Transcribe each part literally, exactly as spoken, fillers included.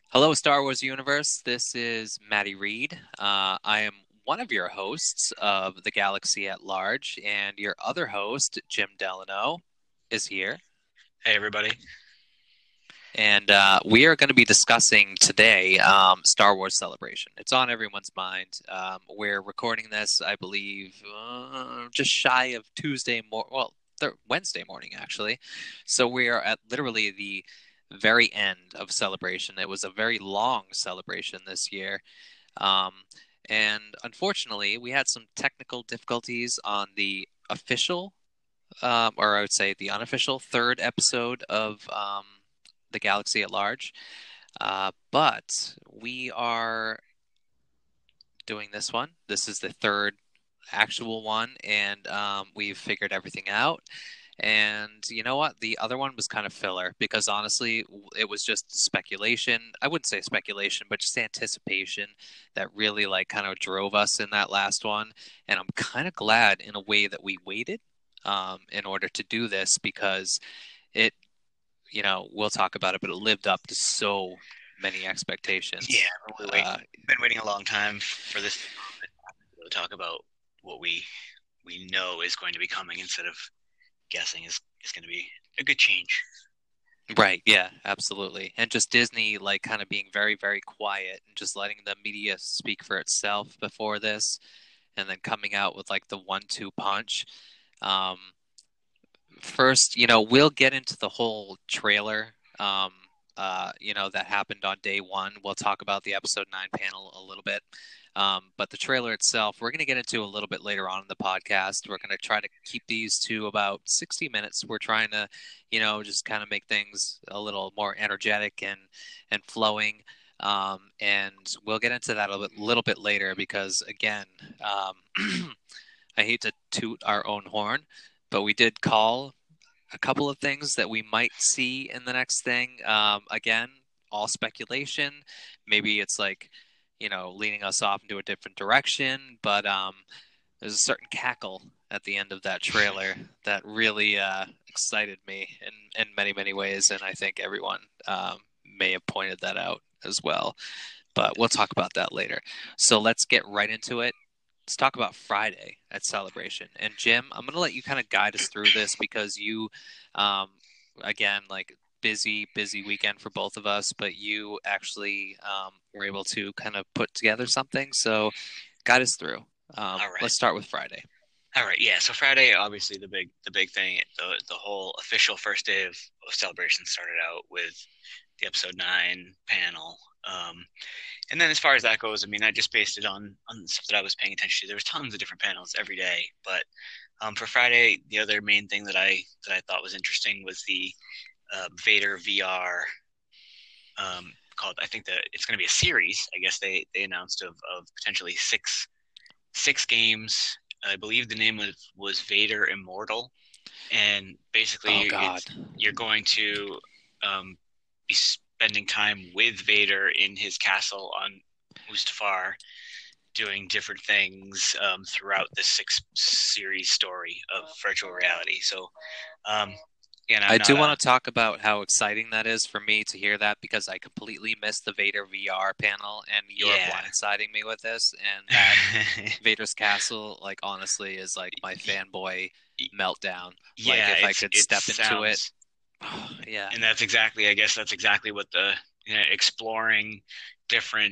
Hello, Star Wars Universe. This is Maddie Reed. Uh, I am one of your hosts of the Galaxy at Large, and your other host, Jim Delano, is here. Hey everybody. And uh, we are going to be discussing today um, Star Wars Celebration. It's on everyone's mind. Um, we're recording this, I believe, uh, just shy of Tuesday morning. Well, th- Wednesday morning, actually. So we are at literally the very end of Celebration. It was a very long celebration this year. Um, and unfortunately, we had some technical difficulties on the official, um, or I would say the unofficial third episode of um, the Galaxy at Large. Uh, but we are doing this one. This is the third actual one, and um, we've figured everything out. And you know what? The other one was kind of filler because honestly, it was just speculation. I wouldn't say speculation, but just anticipation that really like kind of drove us in that last one. And I'm kind of glad in a way that we waited um, in order to do this because it, you know, we'll talk about it, but it lived up to so many Yeah, expectations. we wait. Uh, Been waiting a long time for this to talk about what we we know is going to be coming instead of guessing is is going to be a good change. Right, yeah, absolutely. And just Disney like kind of being very, very quiet and just letting the media speak for itself before this and then coming out with like the one-two punch. Um, First, you know, we'll get into the whole trailer um uh you know that happened on day one. We'll talk about the episode nine panel a little bit. Um, but the trailer itself, we're going to get into a little bit later on in the podcast. We're going to try to keep these to about sixty minutes. We're trying to, you know, just kind of make things a little more energetic and and flowing. Um, and we'll get into that a little bit, little bit later because again, um, I hate to toot our own horn, but we did call a couple of things that we might see in the next thing. Um, again, all speculation. Maybe it's like, you know, leading us off into a different direction, but um, there's a certain cackle at the end of that trailer that really uh, excited me in, in many, many ways, and I think everyone um, may have pointed that out as well. But we'll talk about that later. So let's get right into it. Let's talk about Friday at Celebration. And Jim, I'm going to let you kind of guide us through this because you, um, again, like busy, busy weekend for both of us, but you actually um, were able to kind of put together something. So guide us through. Um, All right. let's start with Friday. All right. Yeah. So Friday, obviously the big the big thing, the the whole official first day of, of celebration started out with the episode nine panel. Um, and then as far as that goes, I mean, I just based it on on stuff that I was paying attention to. There was tons of different panels every day, but um, for Friday, the other main thing that I that I thought was interesting was the uh, Vader V R um, called. I think that it's going to be a series. I guess they they announced of of potentially six six games. I believe the name was was Vader Immortal, and Oh, basically God. it's you're going to um, be spending time with Vader in his castle on Mustafar, doing different things um, throughout this six series story of virtual reality. So, um, again, I'm I not do a want to talk about how exciting that is for me to hear that because I completely missed the Vader V R panel and you're yeah. blindsiding me with this. And that Vader's Castle, like honestly, is like my fanboy meltdown. Like yeah, if I it's could it step into it, sounds, yeah. and that's exactly, I guess that's exactly what the you know, exploring different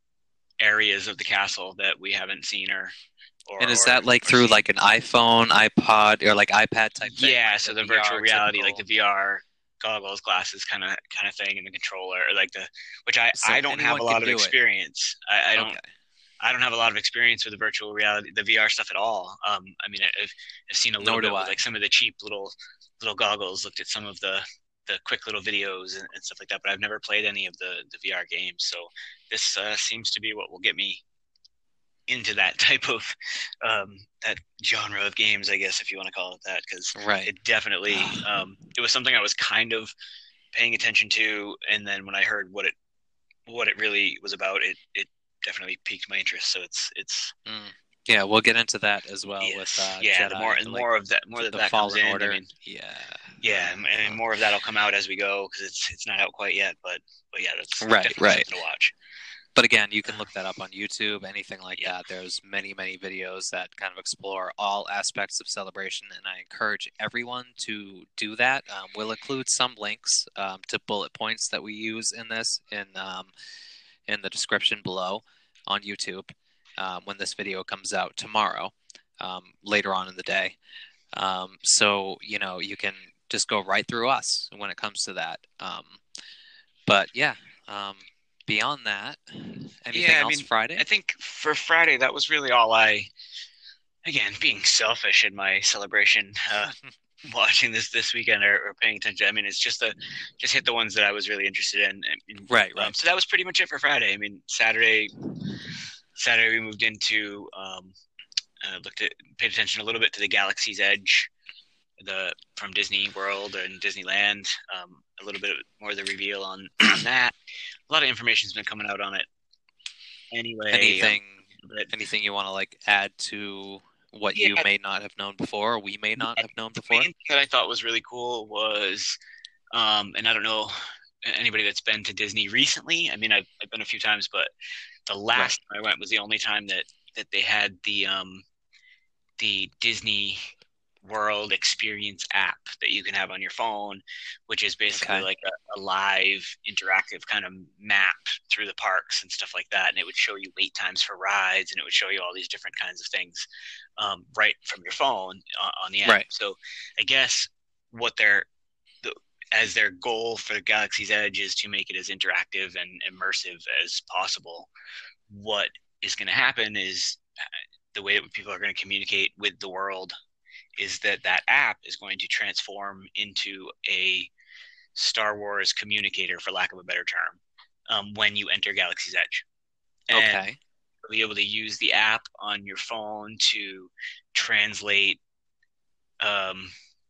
areas of the castle that we haven't seen or And or is or, that like or through seen. like an iPhone, iPod, or like iPad type thing, Yeah, like so the the virtual V R reality, like the typical? V R goggles, glasses, kind of kind of thing, and the controller, or like the which I So I don't have anyone a can lot of do it. experience. I, I don't Okay. I don't have a lot of experience with the virtual reality, the V R stuff at all. Um, I mean, I've, I've seen a little Nor do bit with I. like some of the cheap little little goggles, looked at some of the the quick little videos and, and stuff like that, but I've never played any of the the V R games. So this uh, seems to be what will get me into that type of um, that genre of games, I guess, if you want to call it that, because Right. it definitely um, it was something I was kind of paying attention to, and then when I heard what it what it really was about, it it definitely piqued my interest. So it's it's Mm. Yeah, we'll get into that as well with Yes, uh, yeah. The more Jedi, and like more of that, more that the that comes Fallen in. I Order. mean, Yeah. yeah, Uh, and and uh, more of that'll come out as we go because it's it's not out quite yet. But but yeah, that's right, definitely right. something to watch. But again, you can Uh, look that up on YouTube, anything like yeah, that. There's many, many videos that kind of explore all aspects of Celebration, and I encourage everyone to do that. Um, we'll include some links um, to bullet points that we use in this in um, in the description below on YouTube um, when this video comes out tomorrow, um, later on in the day. Um, so you know you can just go right through us when it comes to that. Um, but yeah, um, beyond that, anything yeah. I else mean, I Friday? think for Friday that was really all I. Again, being selfish in my celebration, uh, watching this this weekend or, or paying attention. I mean, it's just a just hit the ones that I was really interested in. And, Right, um, right. so that was pretty much it for Friday. I mean, Saturday Saturday we moved into um, uh, looked at paid attention a little bit to the Galaxy's Edge, the from Disney World and Disneyland. Um, a little bit more of the reveal on on that. A lot of information's been coming out on it. Anyway, um, Anything but anything you want to like add to what you yeah, may not have known before, or we may not yeah. have known The before? main thing that I thought was really cool was, um, and I don't know anybody that's been to Disney recently. I mean, I've, I've been a few times, but the Right. last time I went was the only time that that they had the um, the Disney World Experience app that you can have on your phone, which is basically Okay. like a, a live interactive kind of map through the parks and stuff like that. And it would show you wait times for rides, and it would show you all these different kinds of things um, right from your phone on, on the app. Right. So I guess what they're the, as their goal for Galaxy's Edge is to make it as interactive and immersive as possible. What is going to happen is the way that people are going to communicate with the world is that that app is going to transform into a Star Wars communicator, for lack of a better term, um, when you enter Galaxy's Edge. And Okay. you'll be able to use the app on your phone to translate um,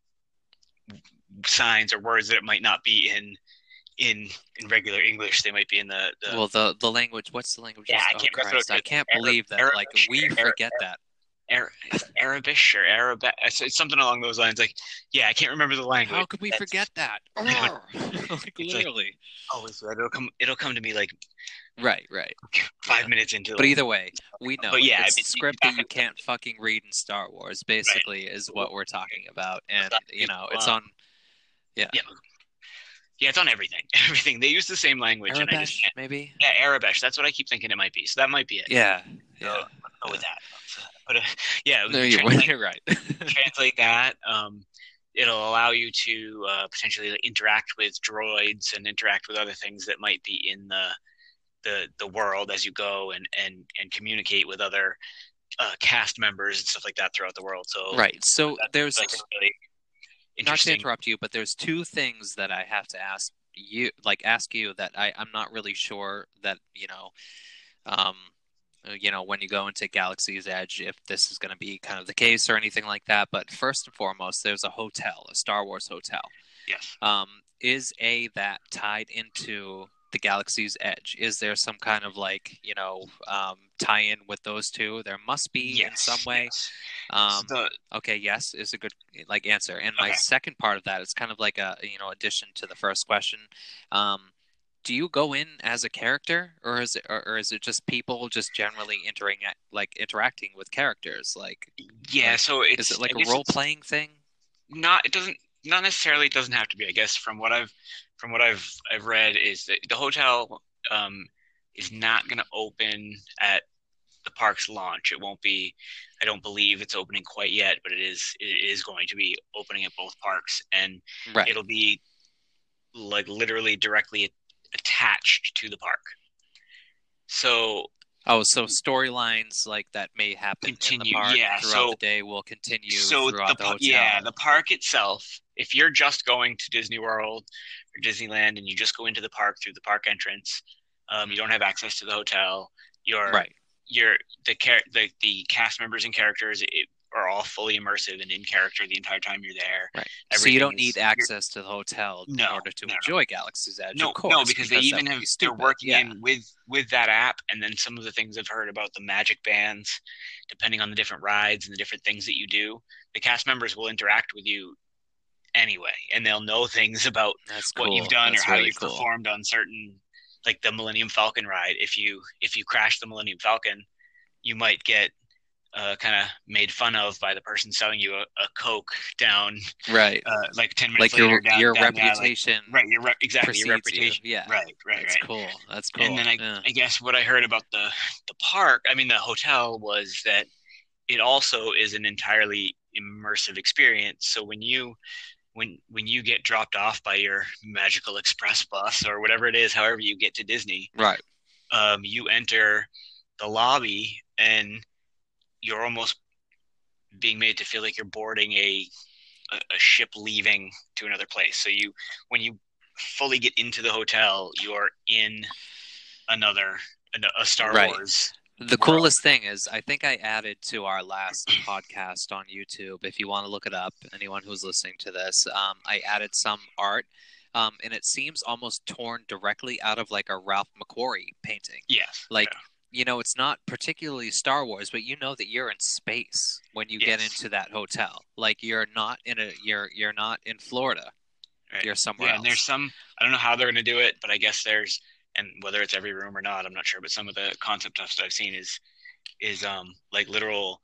signs or words that it might not be in in in regular English. They might be in the, the Well, the the language. What's the language? yeah, I Oh can't. That's what Christ! I I can't Arab, believe that. Like Arabish, we Arab, forget that. Arab, Arabish or Arab. It's, it's something along those lines. Like, yeah, I can't remember the language. How could we That's forget that? but Like it's like literally. always it'll come it'll come to me like Right. Right. five Yeah. minutes into But like. either way, we know But it. yeah, I It's mean, script that back you in the can't fucking read in Star Wars. right. Basically, is what we're talking about, and you know, it's Um, on. Yeah. yeah, yeah, it's on everything. Everything. They use the same language, and I just Arabesh, can't. maybe. Yeah, Arabish. That's what I keep thinking it might be. So that might be it. Yeah. So Yeah. let's go with Yeah. that. But uh, yeah, No, you're translate you're right. translate that. Um, it'll allow you to uh, potentially like, interact with droids and interact with other things that might be in the the the world as you go, and and and communicate with other uh, cast members and stuff like that throughout the world. So Right. So that there's seems like a really not to interesting. interrupt you, but there's two things that I have to ask you, like ask you that I I'm not really sure that you know, um, you know, when you go into Galaxy's Edge, if this is going to be kind of the case or anything like that. But first and foremost, there's a hotel, a Star Wars hotel. Yes. Um, is a that tied into the Galaxy's Edge? Is there some kind of like you know um, tie-in with those two? There must be Yes. in some way. Yes. Um, So the, okay, yes is a good like answer. And my okay. second part of that is kind of like a you know addition to the first question. Um, do you go in as a character, or is it, or, or is it just people just generally entering like interacting with characters? Like, Yeah. like So is it's it like I a guess role it's playing thing? not. It doesn't not necessarily. It doesn't have to be. I guess from what I've from what I've I've read is that the hotel um is not going to open at the park's launch. It won't be. I don't believe it's opening quite yet, but it is. It is going to be opening at both parks, and Right. it'll be like literally directly attached to the park. So Oh, so storylines like that may happen in the continue, park yeah. throughout So the day will continue so the throughout the yeah, hotel. the park itself. If you're just going to Disney World or Disneyland and you just go into the park through the park entrance, um, you don't have access to the hotel. Your Right. your the char- the the cast members and characters it, are all fully immersive and in character the entire time you're there. Right. Everything so you don't is, need access to the hotel no, in order to no, enjoy Galaxy's Edge, no, of course. no, because, because they even have they're working yeah. in with with that app, and then some of the things I've heard about the magic bands, depending on the different rides and the different things that you do, the cast members will interact with you anyway, and they'll know things about That's what cool. you've done That's or how really you've cool. performed on certain, like the Millennium Falcon ride. If you if you crash the Millennium Falcon, you might get uh, kind of made fun of by the person selling you a, a Coke down, right? Uh, like ten minutes like later, your down, your down reputation, like, right? Your re- exactly your reputation, you. yeah. Right, right, That's right. cool. That's cool. And then I, yeah. I guess what I heard about the the park, I mean the hotel, was that it also is an entirely immersive experience. So when you when when you get dropped off by your Magical Express bus or whatever it is, however you get to Disney, right? Um, you enter the lobby and you're almost being made to feel like you're boarding a, a a ship leaving to another place. So you when you fully get into the hotel, you're in another a Star right. Wars. The world. coolest thing is, I think I added to our last podcast on YouTube, if you want to look it up, anyone who's listening to this, um, I added some art, um, and it seems almost torn directly out of like a Ralph McQuarrie painting. Yes. Like, yeah. you know, it's not particularly Star Wars, but you know that you're in space when you yes. get into that hotel. Like, you're not in a, you're, you're not in Florida. Right. You're somewhere yeah, else. And there's some, I don't know how they're going to do it, but I guess there's, and whether it's every room or not, I'm not sure. But some of the concept stuff that I've seen is, is um like literal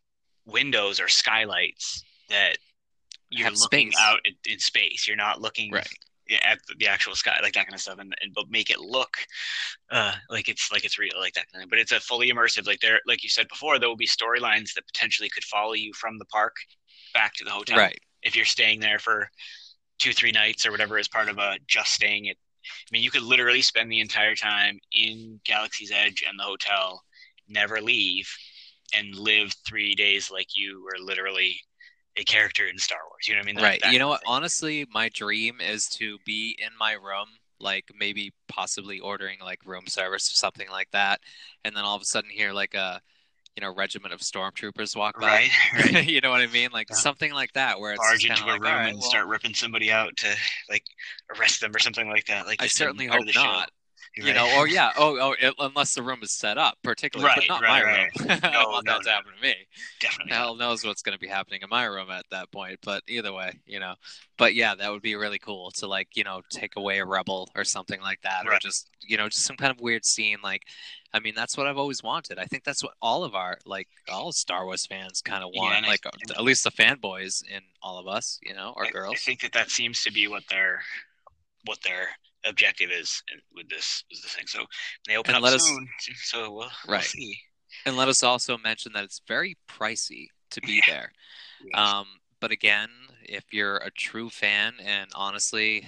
windows or skylights that you're Have looking space. out in, in space. You're not looking right. at the actual sky, like that kind of stuff, and, and but make it look uh, like it's like it's real, like that kind of. But it's a fully immersive. Like there, like you said before, there will be storylines that potentially could follow you from the park back to the hotel. Right. If you're staying there for two, three nights or whatever as part of a just staying at. I mean, you could literally spend the entire time in Galaxy's Edge and the hotel, never leave, and live three days like you were literally a character in Star Wars. You know what I mean? That, right. That you know what? Thing. Honestly, my dream is to be in my room, like maybe possibly ordering like room service or something like that, and then all of a sudden hear like a, you know, regiment of stormtroopers walk by. Right, right. You know what I mean? Like yeah. something like that, where it's barge into a like, room right, and well, start ripping somebody out to like arrest them or something like that. Like I certainly hope not. Show. You know, or yeah, oh, oh, it, unless the room is set up, particularly, right, but not right, my right. room. I don't no, want no, that to no. happen to me. Definitely. Hell knows what's going to be happening in my room at that point. But either way, you know. But yeah, that would be really cool to like, you know, take away a rebel or something like that, right. or just, you know, just some kind of weird scene. Like, I mean, that's what I've always wanted. I think that's what all of our, like, all Star Wars fans kind of want. Yeah, like, I, at least the fanboys in all of us, you know, or I, girls. I think that that seems to be what their, what their objective is with this is the thing. So they open and up let soon. Us, so we'll, right. we'll see. And let us also mention that it's very pricey to be yeah. there. Yes. Um, but again, if you're a true fan, and honestly,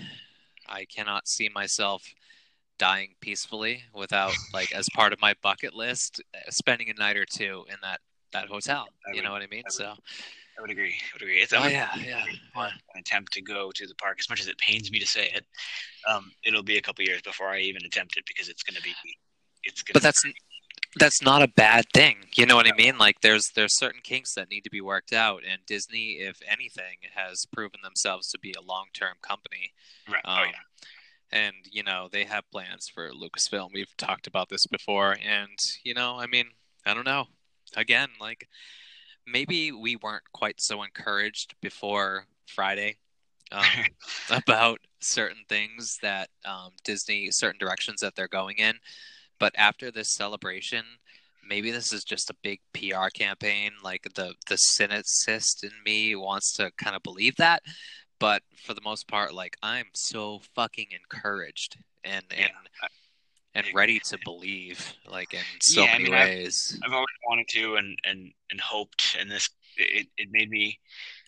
I cannot see myself dying peacefully without, like, as part of my bucket list, spending a night or two in that, that hotel. I you would, know what I mean? I would, so I would agree. I would agree. It's oh, a, yeah, yeah. An attempt to go to the park, as much as it pains me to say it. Um, it'll be a couple years before I even attempt it, because it's going to be, it's going But that's, that's not a bad thing. You know what I mean? Like there's, there's certain kinks that need to be worked out, and Disney, if anything, has proven themselves to be a long-term company. Right. Um, oh, yeah. And, you know, they have plans for Lucasfilm. We've talked about this before. And, you know, I mean, I don't know. Again, like, maybe we weren't quite so encouraged before Friday um, about certain things that um, Disney, certain directions that they're going in. But after this celebration, maybe this is just a big P R campaign. Like, the, the cynicist in me wants to kind of believe that. But for the most part, like, I'm so fucking encouraged and and yeah. and ready to believe, like, in so yeah, many I mean, ways. I've, I've always wanted to, and, and, and hoped, and this it, it made me.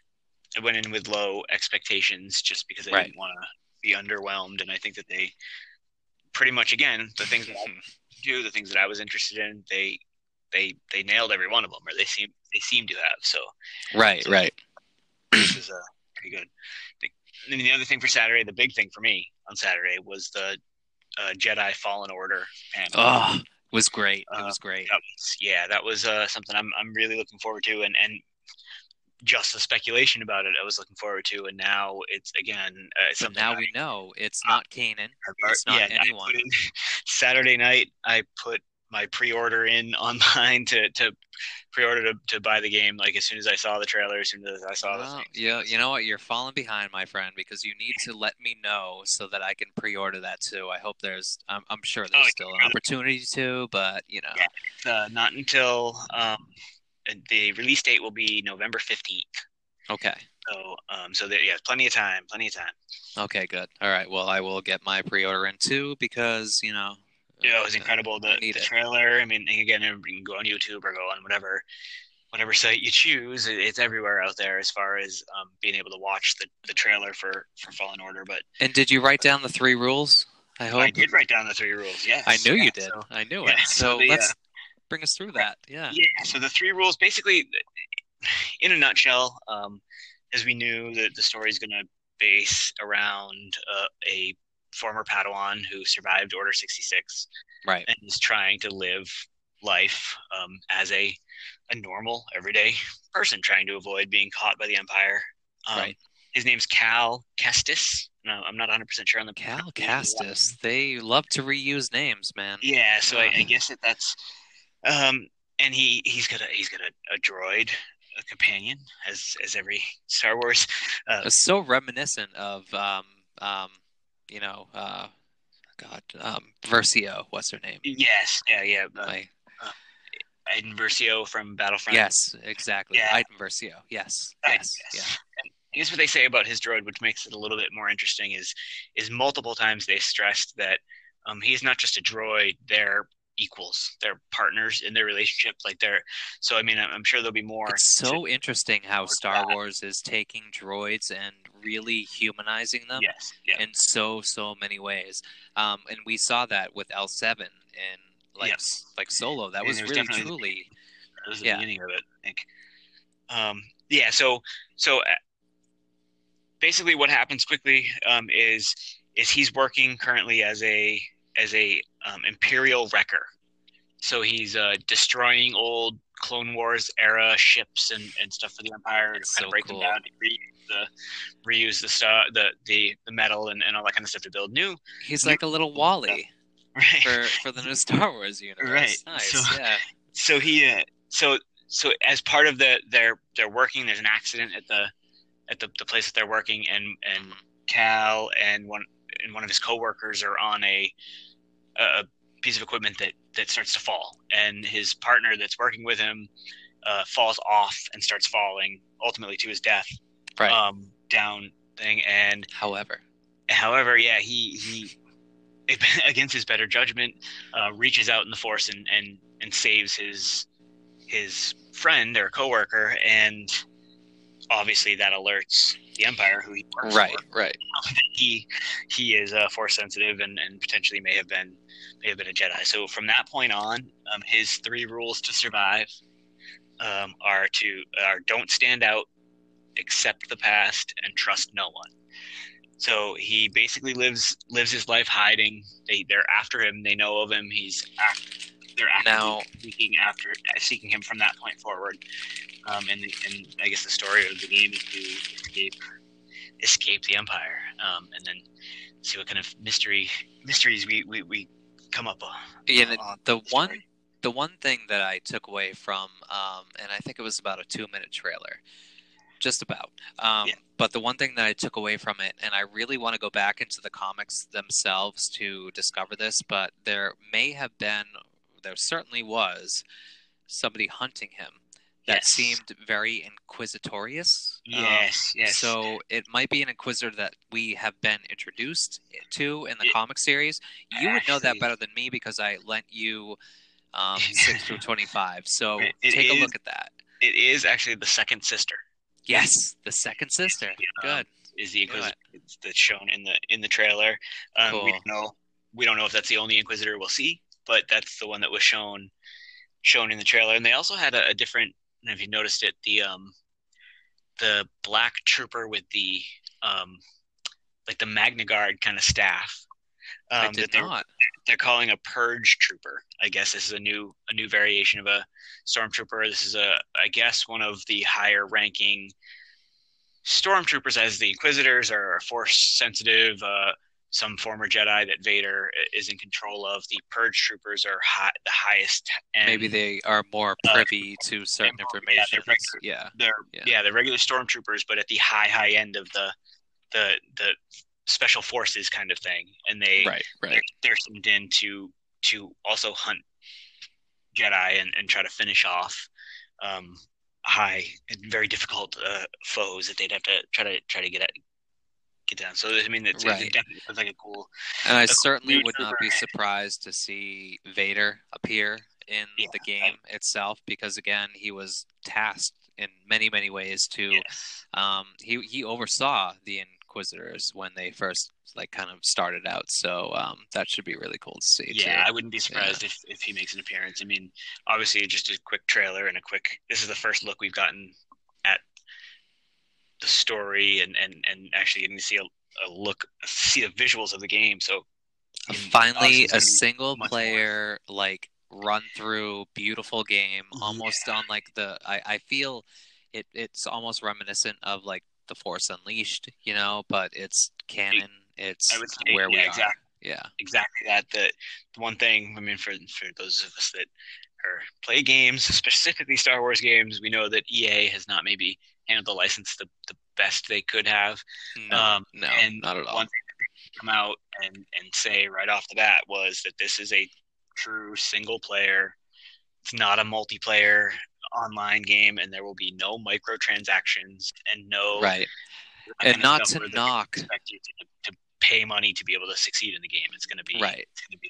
I went in with low expectations just because I right. didn't want to be underwhelmed, and I think that they pretty much, again, the things that I do, the things that I was interested in, they they they nailed every one of them, or they seem they seem to have. So right, so right. This is a pretty good. I mean, the other thing for Saturday, the big thing for me on Saturday was the uh, Jedi Fallen Order panel. Oh, it was great. It uh, was great. That was, yeah, that was uh, something I'm I'm really looking forward to, and and just the speculation about it I was looking forward to, and now it's again uh, But something now I, we know it's not Kanan. I It's not yeah I anyone. put in Saturday night. I put my pre-order in online to to pre-order to, to buy the game. Like as soon as I saw the trailer, as soon as I saw the Well, thing. yeah, you know what? You're falling behind, my friend, because you need to let me know so that I can pre-order that too. I hope there's, I'm, I'm sure Oh there's still an opportunity to, but you know, yeah, it's, uh, not until um, the release date will be November fifteenth. okay. So um, so there, yeah, plenty of time, plenty of time. Okay, good. All right. Well, I will get my pre-order in too because, you know, You know, it was uh, incredible. I The need the it. trailer. I mean, again, you can go on YouTube or go on whatever whatever site you choose. It's everywhere out there as far as um, being able to watch the, the trailer for, for Fallen Order. But And did you write down the three rules? I I hope. did write down the three rules. I Yes, knew yeah. you did. So I knew yeah, it. so So the uh, let's bring us through that. Yeah. yeah, so the three rules basically, in a nutshell, um, as we knew that the story is going to base around uh, a former Padawan who survived Order sixty-six Right. and is trying to live life um, as a a normal, everyday person trying to avoid being caught by the Empire. Um, Right. His name's Cal Kestis. No, I'm not one hundred percent sure on the Cal Kestis. They love to reuse names, man. Yeah, so Uh, I, I guess that that's um, and he he's got a he's got a, a droid, a companion, as as every Star Wars. Uh, it's so reminiscent of, um, um, you know, uh, God, um, Versio. What's her name? yes, yeah, yeah. Uh, My uh, Iden Versio from Battlefront. Yes, exactly. Yeah. Iden Versio. Yes, I, yes, yes. yeah. And I guess what they say about his droid, which makes it a little bit more interesting, is is multiple times they stressed that um, he's not just a droid; they're equals, they're partners in their relationship. Like they're so. I mean, I'm, I'm sure there'll be more. It's so to, interesting how Star Wars is taking droids and really humanizing them. Yes, yeah. In so so many ways, um, and we saw that with L seven and like yes. like Solo. That and was, was really truly. That was the yeah. beginning of it, I think. Um, yeah. So so uh, basically, what happens quickly um, is is he's working currently as a as a um, Imperial wrecker. So he's uh, destroying old Clone Wars era ships and, and stuff for the Empire That's to kind so of break cool. them down, reuse the reuse the stuff, the, the the metal and, and all that kind of stuff to build new. He's new like a little Wally right. for for the new Star Wars universe. Right. Nice. So, yeah. So he uh, so so as part of the their their working, there's an accident at the at the, the place that they're working, and and Cal and one and one of his coworkers are on a a piece of equipment that that starts to fall, and his partner that's working with him uh, falls off and starts falling, ultimately to his death. Right. Um, down thing, and however, however, yeah, he he against his better judgment, uh, reaches out in the Force and and and saves his his friend or coworker, and obviously that alerts the Empire, who he works right, for. Right, He he is uh, Force sensitive and, and potentially may have been may have been a Jedi. So from that point on, um, his three rules to survive um, are to are don't stand out, accept the past, and trust no one. So he basically lives lives his life hiding. They they're after him. They know of him. He's they're actively now, seeking after seeking him from that point forward. Um, and, the, and I guess the story of the game is to escape escape the Empire, um, and then see what kind of mystery mysteries we, we, we come up on. Yeah, on the, the one story. the one thing that I took away from, um, and I think it was about a two minute trailer, just about. Um, yeah. But the one thing that I took away from it, and I really want to go back into the comics themselves to discover this, but there may have been, there certainly was, somebody hunting him that yes. seemed very inquisitorious. Yes, um, yes. So it might be an inquisitor that we have been introduced to in the it, comic series. You actually, would know that better than me because I lent you um, six through twenty-five. So it take is, a look at that. It is actually the second sister. Yes, the second sister. Um, Good. Is the inquisitor that's shown in the in the trailer? Um, cool. We don't know. We don't know if that's the only inquisitor we'll see, but that's the one that was shown shown in the trailer. And they also had a, a different. I don't know if you noticed it, the um, the black trooper with the um, like the Magna Guard kind of staff. Um, I did that they not. they're calling a purge trooper. I guess this is a new a new variation of a stormtrooper. This is a I guess one of the higher ranking stormtroopers, as the Inquisitors are force sensitive. Uh, some former Jedi that Vader is in control of. The Purge troopers are high, the highest. And, Maybe they are more privy uh, to certain information. Yeah, they're regular, yeah, they're yeah, yeah, they're regular stormtroopers, but at the high high end of the the the special forces kind of thing, and they right, right. they're, they're sent in to to also hunt Jedi and, and try to finish off um, high and very difficult uh, foes that they'd have to try to try to get at get down. So I mean, it's, right. it definitely was like a cool. And I certainly would trooper. not be surprised to see Vader appear in yeah, the game right. itself, because again, he was tasked in many many ways to. Yes. Um, he he oversaw the Inquisitors when they first like kind of started out, so um, that should be really cool to see. Yeah, too. I wouldn't be surprised yeah. if, if he makes an appearance. I mean, obviously, just a quick trailer and a quick. This is the first look we've gotten at the story and, and, and actually getting to see a, a look, see the visuals of the game. So I mean, finally, a single player more. like run through beautiful game, almost yeah. on like the. I, I feel it. It's almost reminiscent of like the Force Unleashed, you know, but it's canon. It's I would say, where yeah, we exactly, are. Yeah, exactly that. The, the one thing, I mean, for for those of us that are play games, specifically Star Wars games, we know that E A has not maybe handled the license the, the best they could have. No, um, no, and not at all. One thing that come out and and say right off the bat was that this is a true single player. It's not a multiplayer online game, and there will be no microtransactions and no right. And not to knock, expect you to, to pay money to be able to succeed in the game. It's going to be right. It's going to be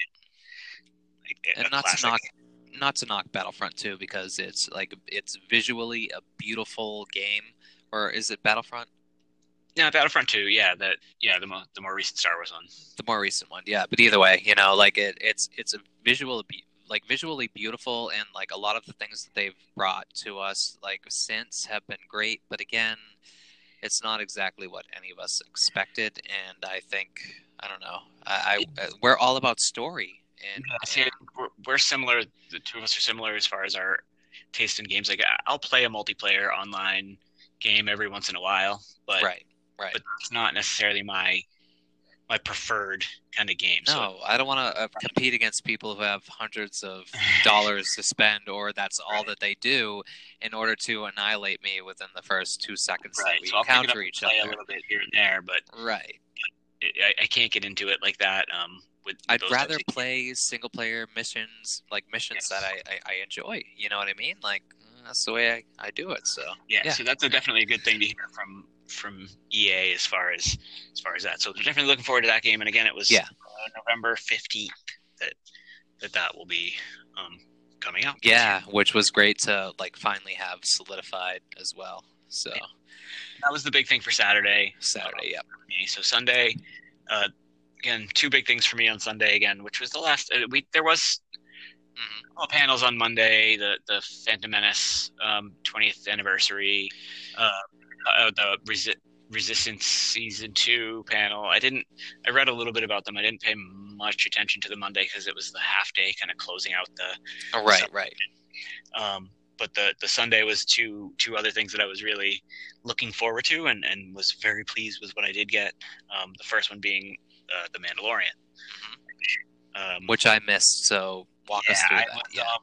like a, and a not classic. to knock, not to knock Battlefront two, because it's like it's visually a beautiful game. Or is it Battlefront? Yeah, Battlefront two. Yeah, that. Yeah, the more the more recent Star Wars one. The more recent one. Yeah, but either way, you know, like it, it's it's a visual. like visually beautiful, and like a lot of the things that they've brought to us like since have been great, but again, it's not exactly what any of us expected. And I think I don't know I, I we're all about story, and, yeah, see, and we're, we're similar. The two of us are similar as far as our taste in games. Like I'll play a multiplayer online game every once in a while, but right right but it's not necessarily my my preferred kind of game. No, so, I don't want to uh, compete against people who have hundreds of dollars to spend, or that's all right. that they do, in order to annihilate me within the first two seconds right. that we so encounter each play other. A little bit here and there, but right, I, I can't get into it like that. Um, with, with I'd rather play single player missions, like missions yes. that I, I, I enjoy. You know what I mean? Like that's the way I, I do it. So yeah, yeah. so that's a definitely a good thing to hear from. from E A as far as as far as that. So we're definitely looking forward to that game. And again, it was yeah. uh, November fifteenth that that that will be um, coming out. Yeah, which was great to like finally have solidified as well. So yeah. that was the big thing for Saturday. Saturday, uh, yeah. So Sunday, uh, again, two big things for me on Sunday again, which was the last uh, we there was mm-hmm. panels on Monday, the the Phantom Menace um, twentieth anniversary. Uh, Uh, the Resi- Resistance season two panel. I didn't. I read a little bit about them. I didn't pay much attention to the Monday because it was the half day, kind of closing out the. Oh, right, Sunday. right. Um, but the the Sunday was two two other things that I was really looking forward to, and, and was very pleased with what I did get. Um, the first one being uh, the Mandalorian, mm-hmm. um, which I missed. So walk yeah, us through I that. was, yeah, um,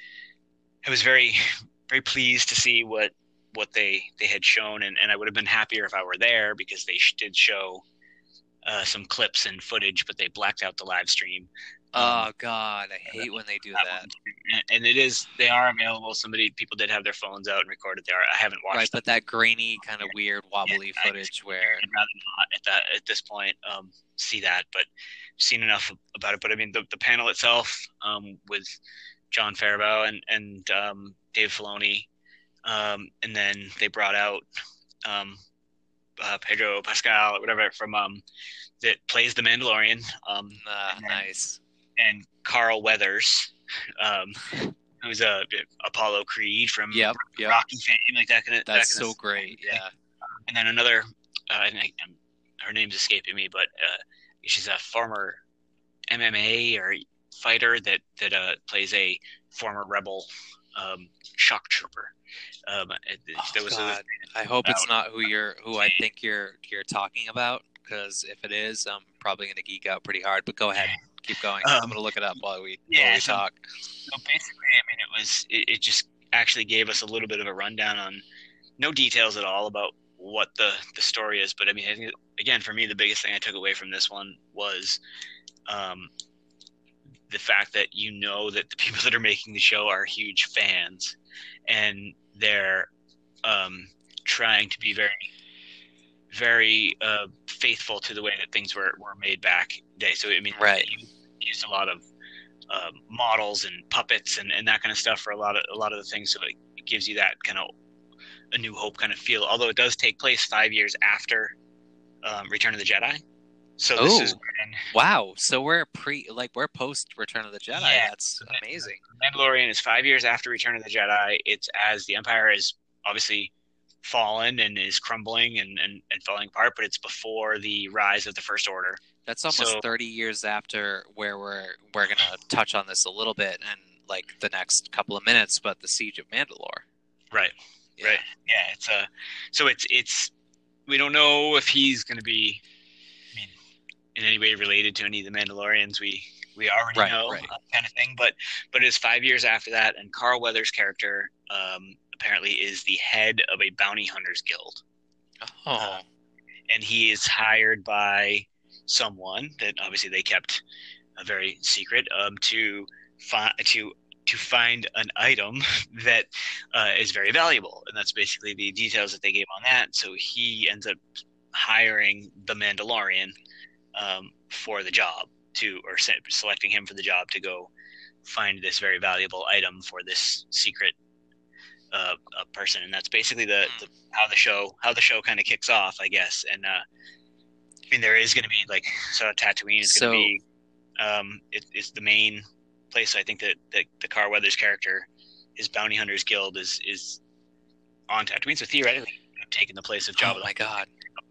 I was very very pleased to see what. what they, they had shown, and, and I would have been happier if I were there, because they did show uh, some clips and footage, but they blacked out the live stream. Oh um, God, I hate when they do that. that. And it is, they are available. Somebody, people did have their phones out and recorded there. I haven't watched Right, them. But that grainy kind of weird wobbly yeah, footage I, where. I'd rather not at that, at this point, um, see that, but seen enough about it. But I mean, the, the panel itself um, with Jon Favreau and, and um, Dave Filoni, Um, and then they brought out um, uh, Pedro Pascal or whatever from um, that plays the Mandalorian. Um, uh, and then, nice. And Carl Weathers, um, who's a Apollo Creed from yep, yep. Rocky fame, like that kind of. That's that so of great. thing. Yeah. And then another, uh, and I, her name's escaping me, but uh, she's a former M M A or fighter that that uh, plays a former rebel um, shock trooper. Um, Oh there was God, a, I hope uh, it's not who you're who I think you're you're talking about. Because if it is, I'm probably gonna geek out pretty hard. But go ahead, keep going. um, I'm gonna look it up while we yeah, while we so, talk. so basically, I mean, it was it, it just actually gave us a little bit of a rundown on no details at all about what the the story is. But I mean, I think, again, for me, the biggest thing I took away from this one was um, the fact that you know that the people that are making the show are huge fans, and they're um, trying to be very, very uh, faithful to the way that things were, were made back day. So I mean, right. you used a lot of uh, models and puppets and, and that kind of stuff for a lot of a lot of the things. So it, it gives you that kind of a New Hope kind of feel. Although it does take place five years after um, Return of the Jedi. So this oh, is when, wow. So we're pre like we're post Return of the Jedi. Yeah, That's amazing. Mandalorian is five years after Return of the Jedi. It's as the Empire is obviously fallen and is crumbling and, and, and falling apart, but it's before the rise of the First Order. That's almost So, thirty years after where we're we're gonna touch on this a little bit and like the next couple of minutes, but the Siege of Mandalore. Right. Yeah. Right. Yeah. It's a. So it's it's. We don't know if he's going to be, I mean, in any way related to any of the Mandalorians. We we already right, know right. uh, kind of thing. But but it's five years after that, and Carl Weathers' character um, apparently is the head of a bounty hunters guild. Oh. Uh, and he is hired by someone that obviously they kept a very secret um, to find to to find an item that uh, is very valuable, and that's basically the details that they gave on that. So he ends up hiring the Mandalorian um, for the job to, or se- selecting him for the job to go find this very valuable item for this secret uh, a person, and that's basically the, the how the show how the show kind of kicks off, I guess. And uh, I mean, there is going to be like so Tatooine is going to So- be um, it, it's the main place. I think that, that the Carl Weathers character, his bounty hunters guild, is is on Tatooine. So theoretically, could have taken the place of Jabba. Oh my God.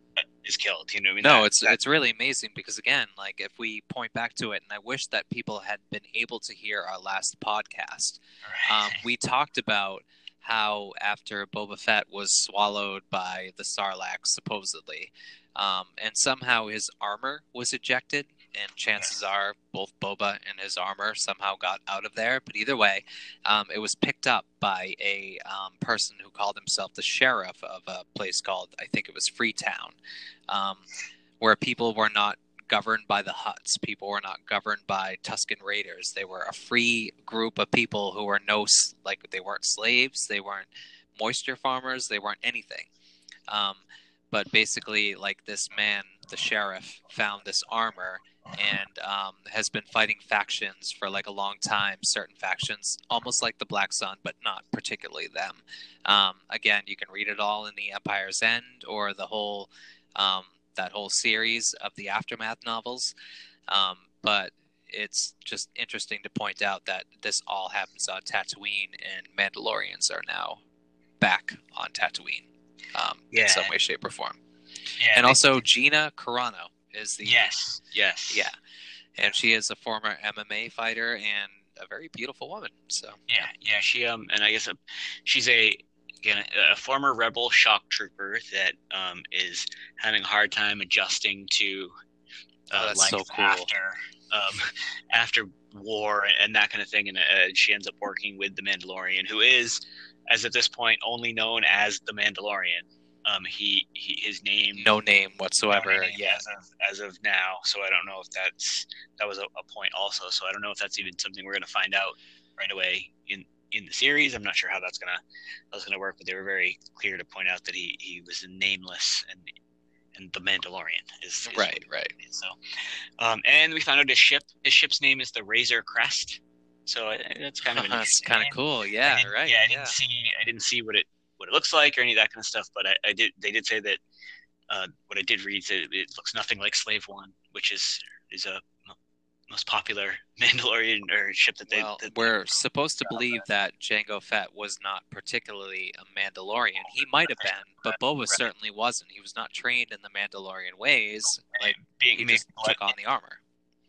Is killed. You know what I mean? No, That- it's that- it's really amazing because again, like if we point back to it, and I wish that people had been able to hear our last podcast. Right. Um, we talked about how after Boba Fett was swallowed by the Sarlacc, supposedly, um, and somehow his armor was ejected, and chances are both Boba and his armor somehow got out of there. But either way, um, it was picked up by a um, person who called himself the sheriff of a place called, I think it was Freetown, um, where people were not governed by the Hutts. People were not governed by Tusken Raiders. They were a free group of people who were no, like they weren't slaves. They weren't moisture farmers. They weren't anything. Um, but basically, like this man, the sheriff, found this armor and um, has been fighting factions for like a long time. Certain factions, almost like the Black Sun, but not particularly them. Um, again, you can read it all in the Empire's End or the whole um, that whole series of the Aftermath novels. Um, but it's just interesting to point out that this all happens on Tatooine, and Mandalorians are now back on Tatooine um, Yeah. in some way, shape, or form. Yeah, And they- also, Gina Carano is the yes, yes, yeah, and she is a former M M A fighter and a very beautiful woman. So yeah, yeah. She um, and I guess a, she's a again a former rebel shock trooper that um is having a hard time adjusting to uh, Oh, that's life so cool. after um after war and that kind of thing, and uh, she ends up working with the Mandalorian, who is, as at this point, only known as the Mandalorian. Um, he, he his name no name whatsoever. no name Yeah, as of, as of now. So I don't know if that's that was a, a point also. So I don't know if that's even something we're going to find out right away in, in the series. I'm not sure how that's gonna that's gonna work, but they were very clear to point out that he, he was nameless and and the Mandalorian is, is right, right. so. Um, and we found out his ship his ship's name is the Razor Crest. So I, that's kind of an That's interesting kind of name. cool. I Yeah, didn't- right. Yeah, I Yeah, didn't see I didn't see what it what it looks like or any of that kind of stuff, but I, I did they did say that uh, what I did read said it looks nothing like Slave One, which is is a m- most popular Mandalorian or ship that they. well, that we're supposed to believe that Jango Fett was not particularly a Mandalorian. He might have been, but Boba certainly wasn't. He was not trained in the Mandalorian ways. Like being he maybe just took on the armor.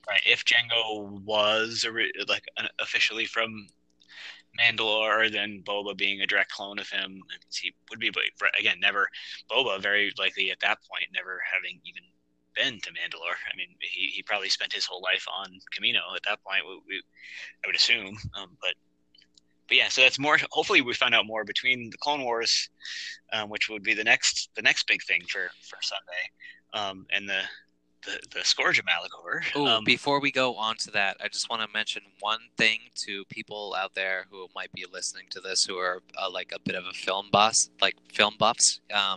right. If Django was like officially from Mandalore, then Boba being a direct clone of him, he would be, but again, never Boba. Very likely at that point, never having even been to Mandalore. I mean, he, he probably spent his whole life on Camino at that point. We, we I would assume, um, but but yeah. So that's more. Hopefully, we find out more between the Clone Wars, um, which would be the next the next big thing for for Sunday, um, and the the, the Scourge of Malachor. Oh, um, before we go on to that, I just want to mention one thing to people out there who might be listening to this who are uh, like a bit of a film buff, like film buffs. Um,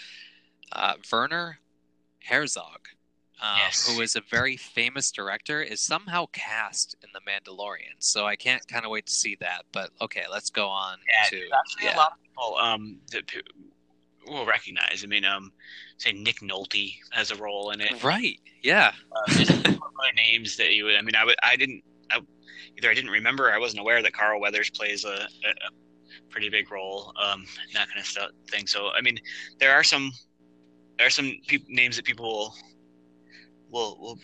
uh, Werner Herzog, um, yes. who is a very famous director, is somehow cast in The Mandalorian. So I can't kind of wait to see that. But okay, let's go on yeah, to actually yeah. a lot of people um, that will recognize. I mean, um, say Nick Nolte has a role in it, right? Yeah. Uh, just other names that you would. I mean, I would. I didn't. I, either I didn't remember. Or I wasn't aware that Carl Weathers plays a, a, a pretty big role. Um, that kind of stuff thing. So I mean, there are some. There are some pe- names that people will will will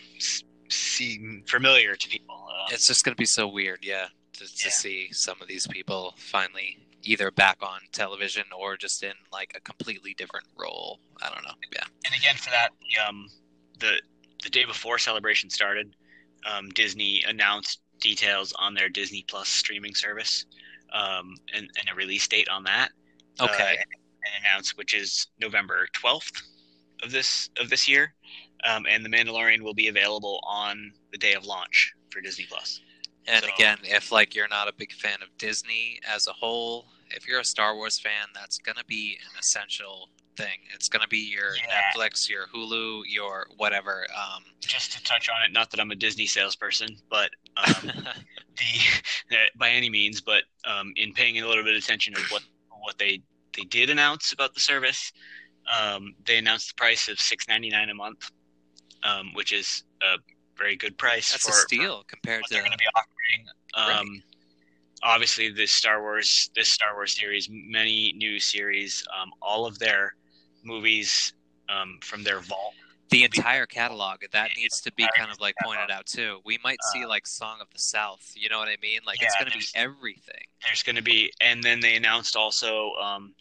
seem familiar to people. Um, it's just gonna be so weird, yeah, to, to yeah. see some of these people finally either back on television or just in like a completely different role. I don't know. Yeah. And again, for that, um, the the day before Celebration started, um, Disney announced details on their Disney Plus streaming service, um, and, and a release date on that. Okay. Uh, and, and announced, which is November twelfth of this of this year, um, and The Mandalorian will be available on the day of launch for Disney Plus. And so, again, if like you're not a big fan of Disney as a whole, if you're a Star Wars fan, that's gonna be an essential thing. It's gonna be your yeah. Netflix, your Hulu, your whatever. Um, Just to touch on it, not that I'm a Disney salesperson, but um, the by any means, but um, in paying a little bit of attention of what what they they did announce about the service, um, they announced the price of six ninety-nine a month, um, which is a very good price. That's for, a steal for compared what to they're going to be offering. Um, right. Obviously, this Star Wars, this Star Wars series, many new series, um, all of their movies um, from their vault. The entire catalog, that needs to be kind of like pointed out too. We might see like Song of the South, you know what I mean? Like yeah, it's going to be everything. There's going to be, and then they announced also um,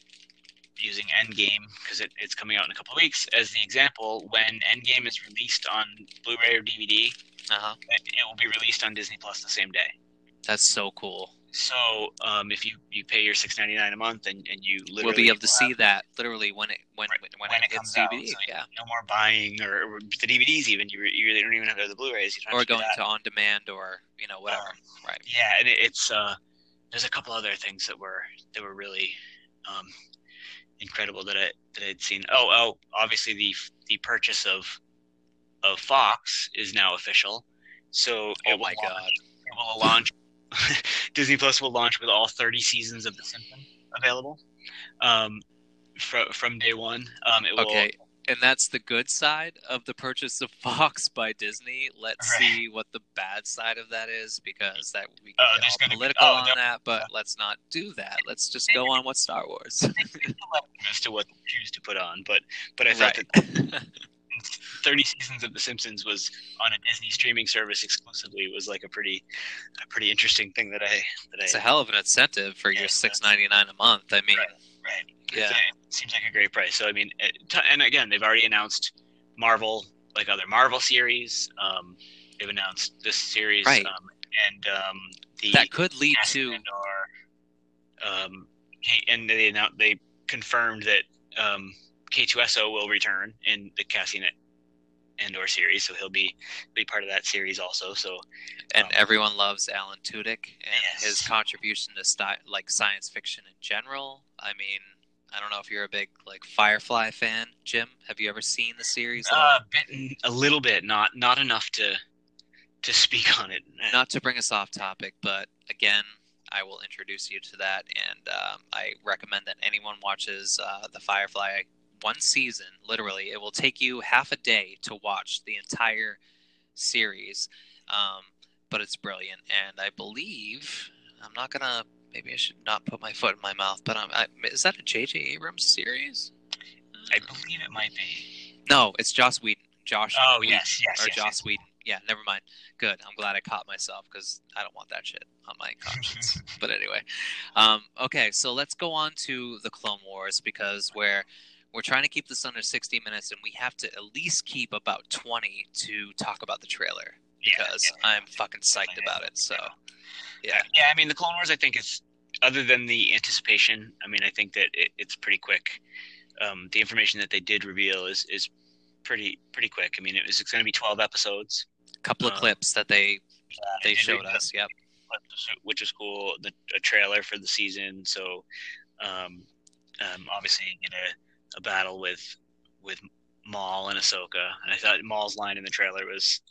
using Endgame, because it, it's coming out in a couple of weeks, as the example, when Endgame is released on Blu-ray or D V D, uh-huh. it, it will be released on Disney Plus the same day. That's so cool. So um, if you, you pay your six ninety-nine a month and, and you literally we'll be able to see that literally when it when right, when, when it, it hits comes D V D. out. So yeah, no more buying or, or the D V Ds even. You, you really don't even have to have the Blu-rays. You don't or have to going to on demand or you know whatever. Um, right. Yeah, and it, it's uh, there's a couple other things that were that were really um, incredible that I that I'd seen. Oh oh, obviously the the purchase of of Fox is now official. So oh my god, launch, it will launch. Disney Plus will launch with all thirty seasons of The Simpsons available um, from from day one. Um, it okay, will, and that's the good side of the purchase of Fox by Disney. Let's right. see what the bad side of that is, because that we can uh, get all political be, oh, on that. But let's not do that. Let's just go on with Star Wars. as to what they choose to put on, but but I thought right. that thirty seasons of The Simpsons was on a Disney streaming service exclusively was like a pretty, a pretty interesting thing that I. That it's I, a hell of an incentive for yeah, your six ninety nine a month. I mean, right, right. yeah, it seems like a great price. So I mean, it, and again, they've already announced Marvel, like other Marvel series. Um, they've announced this series, right. um, and um, the that could lead to. Or, um, and they announced they confirmed that. Um, K two S O will return in the Cassian Andor series, so he'll be be part of that series also. So, and um, everyone loves Alan Tudyk and yes. his contribution to sti- like science fiction in general. I mean, I don't know if you're a big like Firefly fan, Jim. Have you ever seen the series? Uh, bit, a little bit, not not enough to to speak on it. Not to bring us off topic, but again, I will introduce you to that, and um, I recommend that anyone watches uh, the Firefly. One season, literally, it will take you half a day to watch the entire series, um, but it's brilliant. And I believe I'm not gonna. Maybe I should not put my foot in my mouth, but I'm, I, is that a J J Abrams series? I believe it might be. No, it's Joss Whedon. Josh. Oh Whedon, yes, yes, or yes, Joss yes. Whedon. Yeah, never mind. Good. I'm glad I caught myself because I don't want that shit on my conscience. But anyway, um, okay. So let's go on to the Clone Wars because we're we're trying to keep this under sixty minutes, and we have to at least keep about twenty to talk about the trailer because yeah, yeah, I'm fucking psyched about it. So yeah, yeah. I mean, the Clone Wars, I think is other than the anticipation. I mean, I think that it, it's pretty quick. Um, the information that they did reveal is is pretty pretty quick. I mean, it was it's going to be twelve episodes. a couple of Um, clips that they yeah, they showed us. Yep. Which is cool. The a trailer for the season. So, um, um, obviously, you get a, a battle with with Maul and Ahsoka, and I thought Maul's line in the trailer was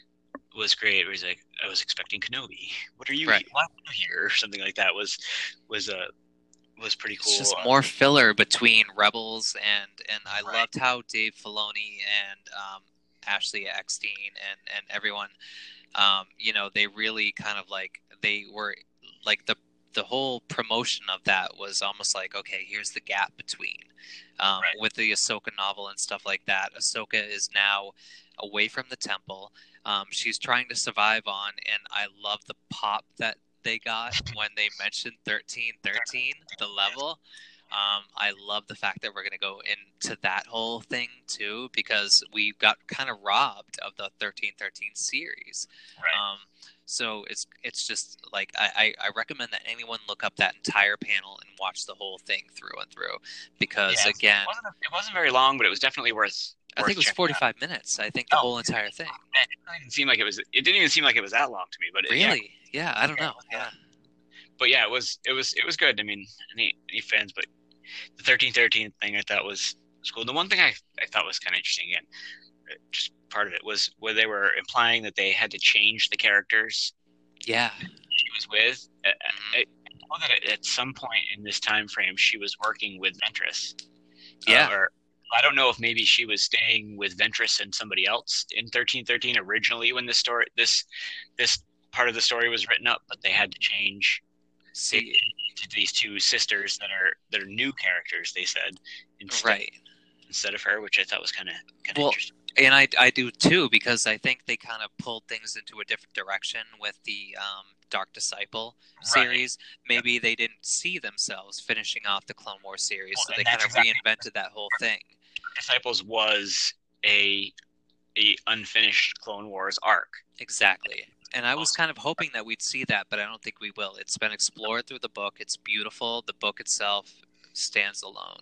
was great. Where he's like, "I was expecting Kenobi. What are you? Right. Why are you here?" Or something like that. Was was a uh, was pretty cool. It's just more filler between Rebels and and I Right. loved how Dave Filoni and um, Ashley Eckstein and and everyone, um, you know, they really kind of like they were like the the whole promotion of that was almost like, okay, here's the gap between um, Right. with the Ahsoka novel and stuff like that. Ahsoka is now away from the temple. Um, she's trying to survive on, and I love the pop that they got when they mentioned thirteen thirteen, the level. Um, I love the fact that we're going to go into that whole thing too, because we got kind of robbed of the thirteen thirteen series. Right. Um, so it's it's just like I, I, I recommend that anyone look up that entire panel and watch the whole thing through and through, because Yeah, again, it wasn't, it wasn't very long, but it was definitely worth. I worth think it was checking out. forty-five minutes. I think the Oh, whole entire thing. Man, it didn't seem like it was. It didn't even seem like it was that long to me. But it, Really, yeah, yeah, I don't know. Yeah, but yeah, it was. It was. It was good. I mean, any any fans, but the thirteen thirteen thing I thought was, was cool. The one thing I I thought was kind of interesting again, just part of it was where they were implying that they had to change the characters. Yeah, she was with. Mm-hmm. I, I know that at some point in this time frame, she was working with Ventress. Yeah. Uh, or I don't know if maybe she was staying with Ventress and somebody else in thirteen thirteen originally when this story this this part of the story was written up, but they had to change See, to these two sisters that are that are new characters. They said instead, right instead of her, which I thought was kind of kind of well, interesting. And I I do too, because I think they kind of pulled things into a different direction with the um, Dark Disciple series. Right. Maybe yep. they didn't see themselves finishing off the Clone Wars series, well, so they kind of exactly reinvented that whole thing. Disciples was a a unfinished Clone Wars arc. Exactly. And I was kind of hoping that we'd see that, but I don't think we will. It's been explored through the book. It's beautiful. The book itself stands alone.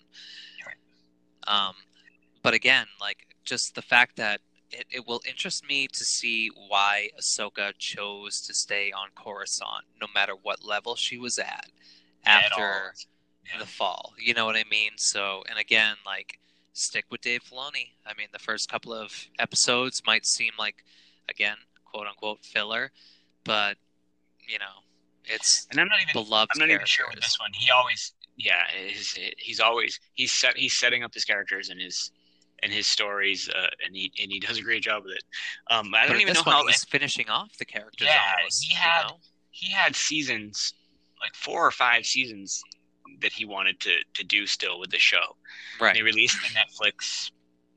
Um, but again, like, just the fact that it, it will interest me to see why Ahsoka chose to stay on Coruscant, no matter what level she was at after yeah. the fall. You know what I mean? So, and again, like, stick with Dave Filoni. I mean, the first couple of episodes might seem like, again, quote unquote filler, but you know, it's and I'm not even beloved. I'm not even sure with this one. He always, yeah, his, he's always he's set he's setting up his characters and his and his stories, uh, and he and he does a great job with it. Um, I but don't even this know one, how he's they, finishing off the characters. Yeah, almost, he had you know? he had seasons, like four or five seasons that he wanted to to do still with the show. Right. And they released the Netflix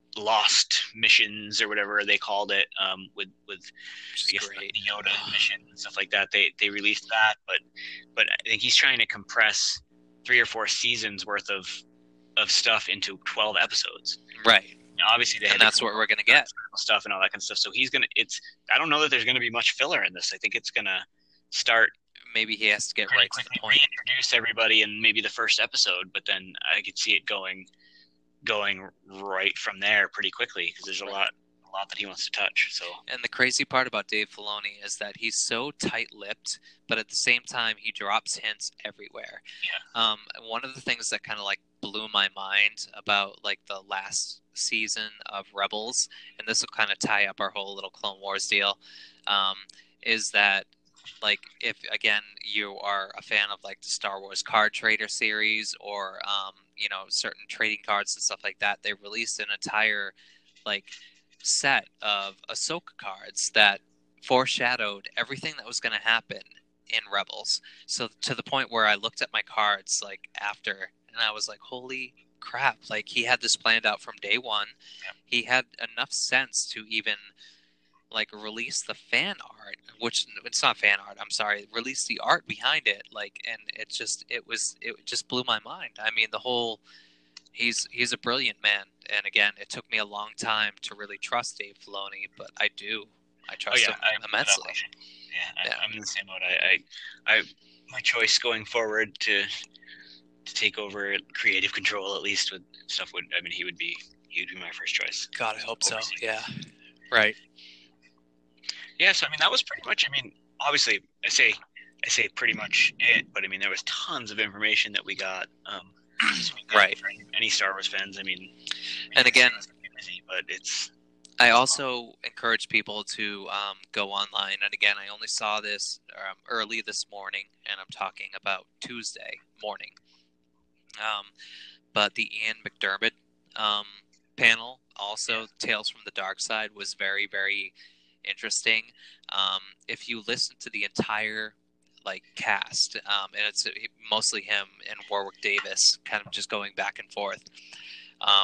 Lost missions or whatever they called it, um, with with I guess the Yoda mission and stuff like that. They they released that, but but I think he's trying to compress three or four seasons worth of of stuff into twelve episodes. Right. Now, obviously, they and had that's what we're gonna get stuff and all that kind of stuff. So he's gonna. It's. I don't know that there's gonna be much filler in this. I think it's gonna start. Maybe he has to get right to the point. Reintroduce everybody in maybe the first episode, but then I could see it going. going right from there pretty quickly because there's a lot a lot that he wants to touch. So and the crazy part about Dave Filoni is that he's so tight-lipped, but at the same time he drops hints everywhere. Yeah. Um, one of the things that kind of like blew my mind about like the last season of Rebels, and this will kind of tie up our whole little Clone Wars deal, um, is that like if again you are a fan of like the Star Wars card trader series or um, you know certain trading cards and stuff like that, they released an entire like set of Ahsoka cards that foreshadowed everything that was going to happen in Rebels. So to the point where I looked at my cards like after and I was like, holy crap, like he had this planned out from day one. Yeah. He had enough sense to even like release the fan art, which it's not fan art. I'm sorry, release the art behind it. Like, and it just it was it just blew my mind. I mean, the whole he's he's a brilliant man, and again, it took me a long time to really trust Dave Filoni, but I do. I trust oh, yeah, him I, immensely. Yeah, I, Yeah. I'm in the same boat. I, I, I, my choice going forward to to take over creative control, at least with stuff, would I mean he would be he would be my first choice. God, I hope so. Overseas. Yeah. Right. Yeah, so I mean that was pretty much. I mean, obviously, I say I say pretty much it, but I mean there was tons of information that we got. Um, so we got right. For any, any Star Wars fans, I mean, and again, busy, but it's. I also encourage people to um, go online. And again, I only saw this um, early this morning, and I'm talking about Tuesday morning. Um, but the Ian McDiarmid um, panel, also Tales from the Dark Side, was very, very interesting. Um, if you listen to the entire like cast, um, and it's mostly him and Warwick Davis, kind of just going back and forth. Um,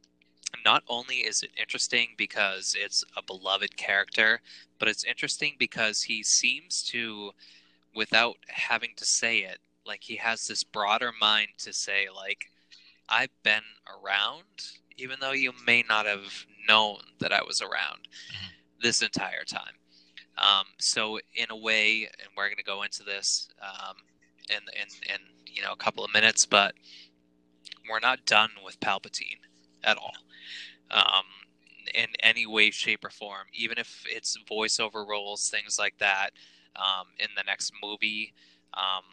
Not only is it interesting because it's a beloved character, but it's interesting because he seems to, without having to say it, like he has this broader mind to say, like, I've been around, even though you may not have known that I was around this entire time. Um, so in a way, and we're going to go into this um, in, in, in, you know, a couple of minutes, but we're not done with Palpatine at all. Um, in any way, shape, or form, even if it's voiceover roles, things like that. Um, in the next movie, um,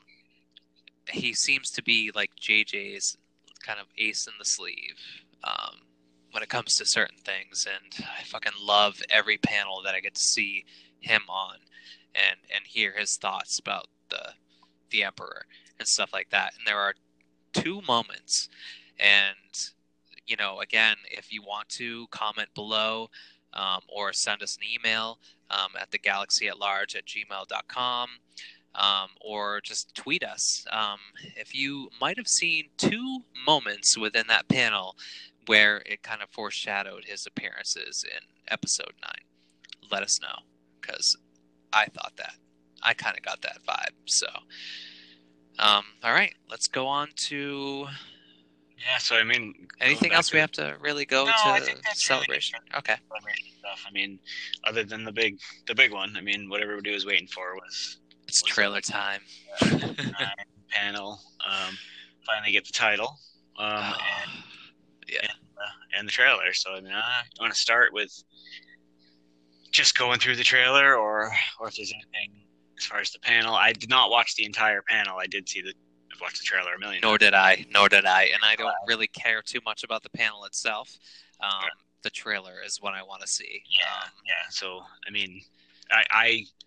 he seems to be like J J's kind of ace in the sleeve um, when it comes to certain things, and I fucking love every panel that I get to see him on and and hear his thoughts about the the Emperor and stuff like that. And there are two moments, and you know, again, if you want to comment below um, or send us an email um, at the galaxy at large at gmail dot com um, or just tweet us. Um, if you might have seen two moments within that panel where it kind of foreshadowed his appearances in episode nine, let us know, because I thought that. I kind of got that vibe. So, um, all right, let's go on to... Yeah, so I mean, anything else we have to really go no, to I think that's celebration? Really okay. Celebration stuff. I mean, other than the big, the big one. I mean, what everybody was waiting for was it's was trailer time. Uh, panel. Um, finally get the title. Um, oh, and, yeah, and, uh, and the trailer. So I mean, I want to start with just going through the trailer, or or if there's anything as far as the panel. I did not watch the entire panel. I did see the. I've watched the trailer a million. Nor did I. Nor did I. And I don't really care too much about the panel itself. Um, yeah. The trailer is what I want to see. Yeah, um, yeah. So I mean, I I,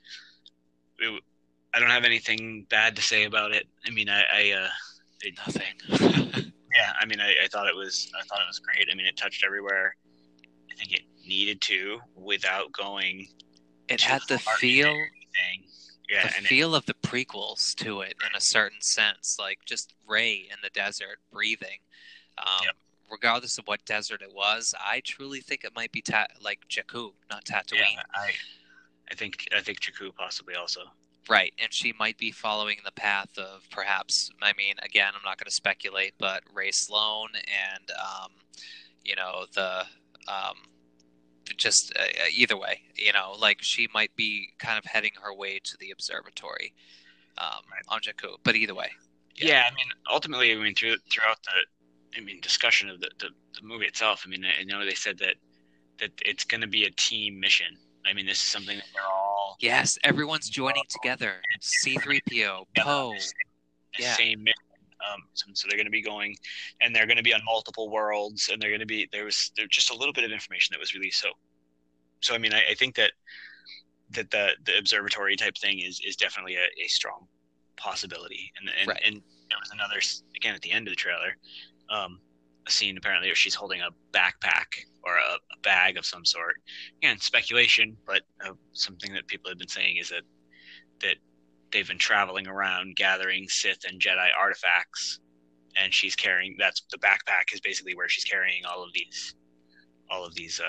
it, I don't have anything bad to say about it. I mean, I, I uh, it, nothing. yeah, I mean, I, I thought it was I thought it was great. I mean, it touched everywhere I think it needed to without going. It had the feel. Yeah, the feel it, of the prequels to it in a certain sense, like just Rey in the desert breathing. Um, yep. Regardless of what desert it was, I truly think it might be ta- like Jakku, not Tatooine. Yeah, I, I think I think Jakku possibly also. Right, and she might be following the path of perhaps. I mean, again, I'm not going to speculate, but Rey Sloane and um, you know the. Um, just uh, either way, you know, like she might be kind of heading her way to the observatory um, right. on Jakku. But either way, yeah. yeah. I mean, ultimately, I mean, through, throughout the, I mean, discussion of the, the, the movie itself, I mean, I know they said that that it's going to be a team mission. I mean, this is something that they're all. Yes, everyone's joining together. C three P O, Poe, yeah. Same mission. Um, so, so they're going to be going, and they're going to be on multiple worlds, and they're going to be there was there's just a little bit of information that was released. So, so I mean, I, I think that that the the observatory type thing is is definitely a, a strong possibility. And and, right. and there was another again at the end of the trailer, um, a scene apparently where she's holding a backpack or a, a bag of some sort. Again, speculation, but uh, something that people have been saying is that that. They've been traveling around gathering Sith and Jedi artifacts, and she's carrying. That's the backpack is basically where she's carrying all of these, all of these uh,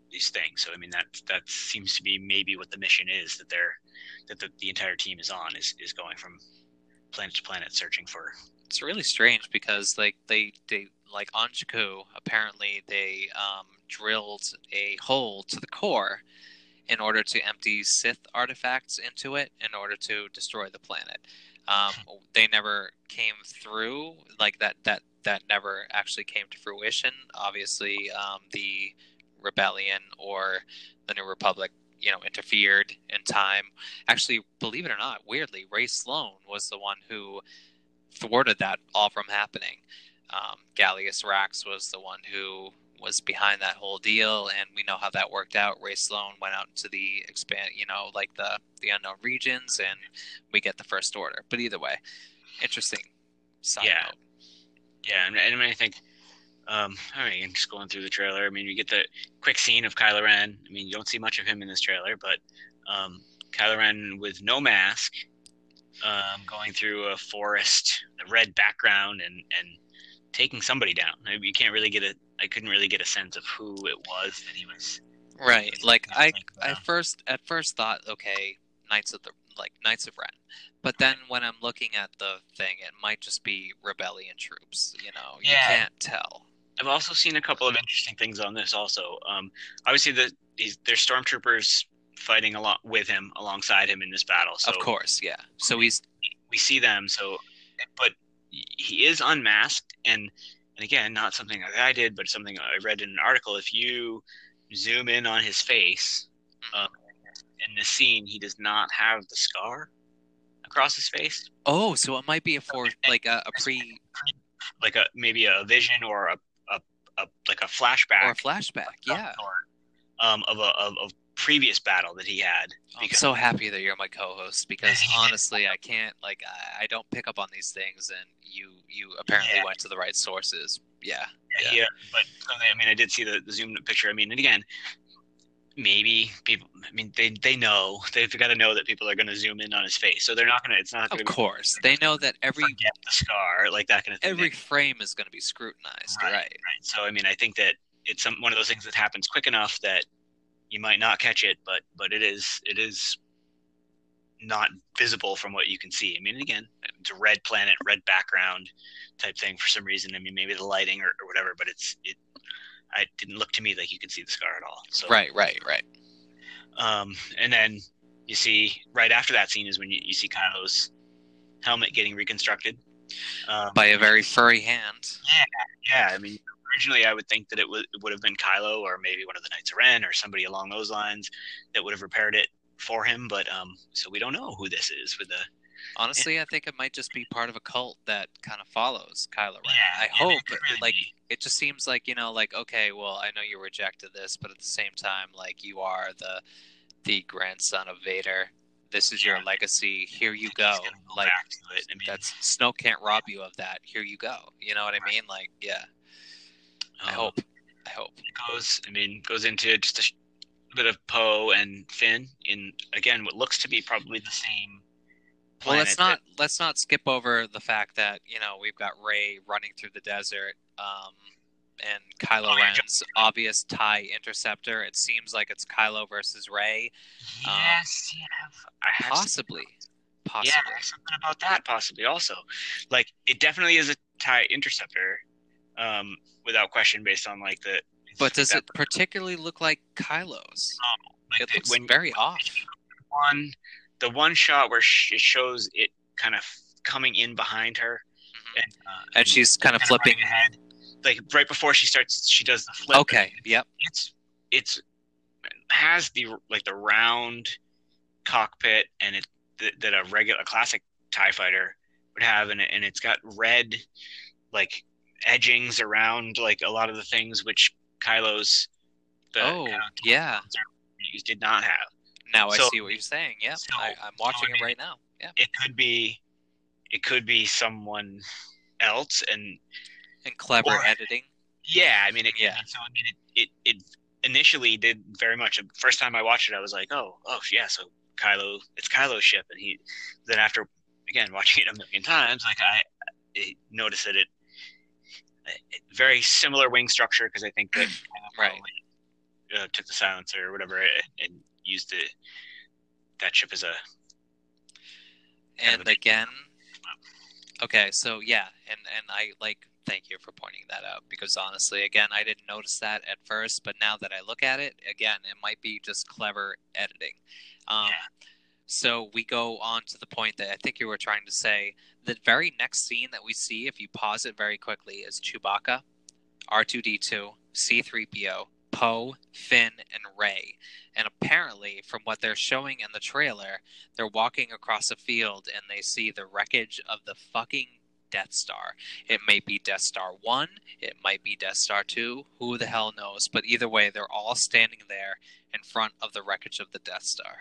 these things. So I mean that that seems to be maybe what the mission is that they're that the, the entire team is on is is going from planet to planet searching for. It's really strange because like they they like on Jakku, apparently they um, drilled a hole to the core in order to empty Sith artifacts into it in order to destroy the planet. Um, they never came through, like that that that never actually came to fruition. Obviously, um, the rebellion or the New Republic, you know, interfered in time. Actually, believe it or not, weirdly, Ray Sloan was the one who thwarted that all from happening. Um, Gallius Rax was the one who was behind that whole deal, and we know how that worked out. Ray Sloan went out into the expand, you know, like the the unknown regions, and we get the First Order. But either way, interesting side yeah. note. Yeah, and, and I mean, I think, um, I mean, just going through the trailer, I mean, you get the quick scene of Kylo Ren. I mean, you don't see much of him in this trailer, but um, Kylo Ren with no mask, um, going through a forest, a red background, and and taking somebody down. I mean, you can't really get a. I couldn't really get a sense of who it was that he was. Right. Like I, like, I uh, first at first thought, okay, Knights of the like Knights of Ren. But then when I'm looking at the thing, it might just be rebellion troops. You know, you Yeah. can't tell. I've also seen a couple of interesting things on this. Also, um, obviously, the these there's stormtroopers fighting a lot with him alongside him in this battle. So Of course, yeah. So he's we see them. So, but he is unmasked, and and again, not something that I did, but something I read in an article. If you zoom in on his face, um, in this scene, he does not have the scar across his face. oh, so it might be a for like a, a pre like a maybe a vision or a, a, a like a flashback or a flashback, yeah. um, of a of, of previous battle that he had. I'm so happy that you're my co-host because honestly, I can't like I, I don't pick up on these things, and you you apparently Yeah. went to the right sources. Yeah, yeah, yeah. yeah, but I mean, I did see the, the zoomed picture. I mean, and again, maybe people. I mean, they they know they've got to know that people are going to zoom in on his face, so they're not going to. It's not going Of to. course, they know that every forget the scar, like that kind of thing. every frame is going to be scrutinized, Right, right? right. So I mean, I think that it's some one of those things that happens quick enough that you might not catch it, but but it is it is not visible from what you can see. I mean, again, it's a red planet, red background type thing for some reason. I mean, maybe the lighting or, or whatever, but it's it. I didn't look to me like you could see the scar at all. So Right, right, right. Um, and then you see right after that scene is when you, you see Kylo's helmet getting reconstructed um, By a very furry hand. Yeah, I mean, originally I would think that it would it would have been Kylo or maybe one of the Knights of Ren or somebody along those lines that would have repaired it for him. But um, so we don't know who this is with the. Honestly, yeah. I think it might just be part of a cult that kind of follows Kylo Ren. Yeah, I yeah, hope. it could really like, be. it just seems like, you know, like, okay, well, I know you rejected this, but at the same time, like, you are the the grandson of Vader. This is your Yeah. legacy. Here you go. He's gonna go Like, back to it. I mean, that's Snoke can't rob you of that. Here you go. You know what I mean? Like, yeah. I um, hope. I hope. It goes. I mean, goes into just a sh- bit of Poe and Finn in again what looks to be probably the same. Well, let's planet not let's not skip over the fact that, you know, we've got Rey running through the desert, um, and Kylo Oh, yeah, Ren's obvious TIE interceptor. It seems like it's Kylo versus Rey. that- Yes, yeah. I have Possibly, possibly. Yeah, there's something about that possibly also. Like it definitely is a TIE interceptor, um, without question, based on like the. But does that, it particularly look like Kylo's? like It the- looks when very off. one the one shot where sh- it shows it kind of coming in behind her, Mhm. and, uh, And she's kind of kinda flipping. running ahead, like right before she starts, she does the flip. Okay. Yep. It's it's has the like the round cockpit and it that, that a regular a classic TIE fighter would have, and, it, and it's got red like edgings around like a lot of the things which Kylo's the Oh, kind of yeah. used did not have. Now I So- see what you're saying. Yeah, so- I, I'm watching so, I it mean, right now. Yeah. It could be it could be someone else, and And clever Or- editing. yeah, I mean, it, Yeah. So I mean, it, it it initially did very much. First time I watched it, I was like, oh, oh yeah, so Kylo, it's Kylo's ship, and he. Then after again watching it a million times, like I, I noticed that it, it very similar wing structure because I think that Right. probably uh, took the silencer or whatever and, and used the that ship as a. And again, okay, so yeah, and and I like thank you for pointing that out because honestly, again, I didn't notice that at first, but now that I look at it, again, it might be just clever editing. Um, yeah. So we go on to the point that I think you were trying to say. The very next scene that we see, if you pause it very quickly, is Chewbacca, R two D two, C three P O, Poe, Finn, and Rey. And apparently, from what they're showing in the trailer, they're walking across a field and they see the wreckage of the fucking Death Star. It may be Death Star one, it might be Death Star two, who the hell knows? But either way, they're all standing there in front of the wreckage of the Death Star.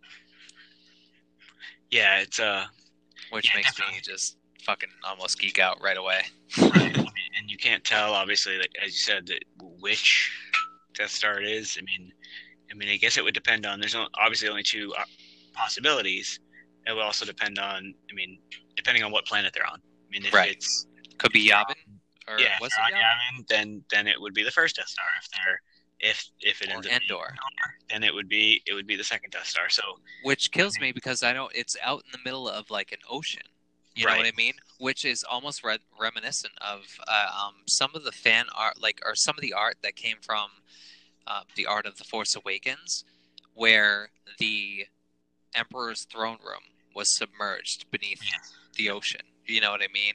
Yeah, it's uh, which yeah, makes definitely. me just fucking almost geek out right away. Right. I mean, and you can't tell, obviously, like as you said, that which Death Star it is. I mean, I mean, I guess it would depend on. There's obviously only two possibilities. It would also depend on. I mean, depending on what planet they're on. I mean, if right. it's could be Yavin, or yeah, was if it they're on Yavin? Yavin, then then it would be the first Death Star. If they're if if it or ends up Endor. being Endor, then it would be it would be the second Death Star. So which kills me because I don't. It's out in the middle of like an ocean. You right. know what I mean? Which is almost re- reminiscent of uh, um, some of the fan art, like or some of the art that came from uh, the art of the Force Awakens, where the Emperor's throne room was submerged beneath Yeah. the ocean. You know what I mean?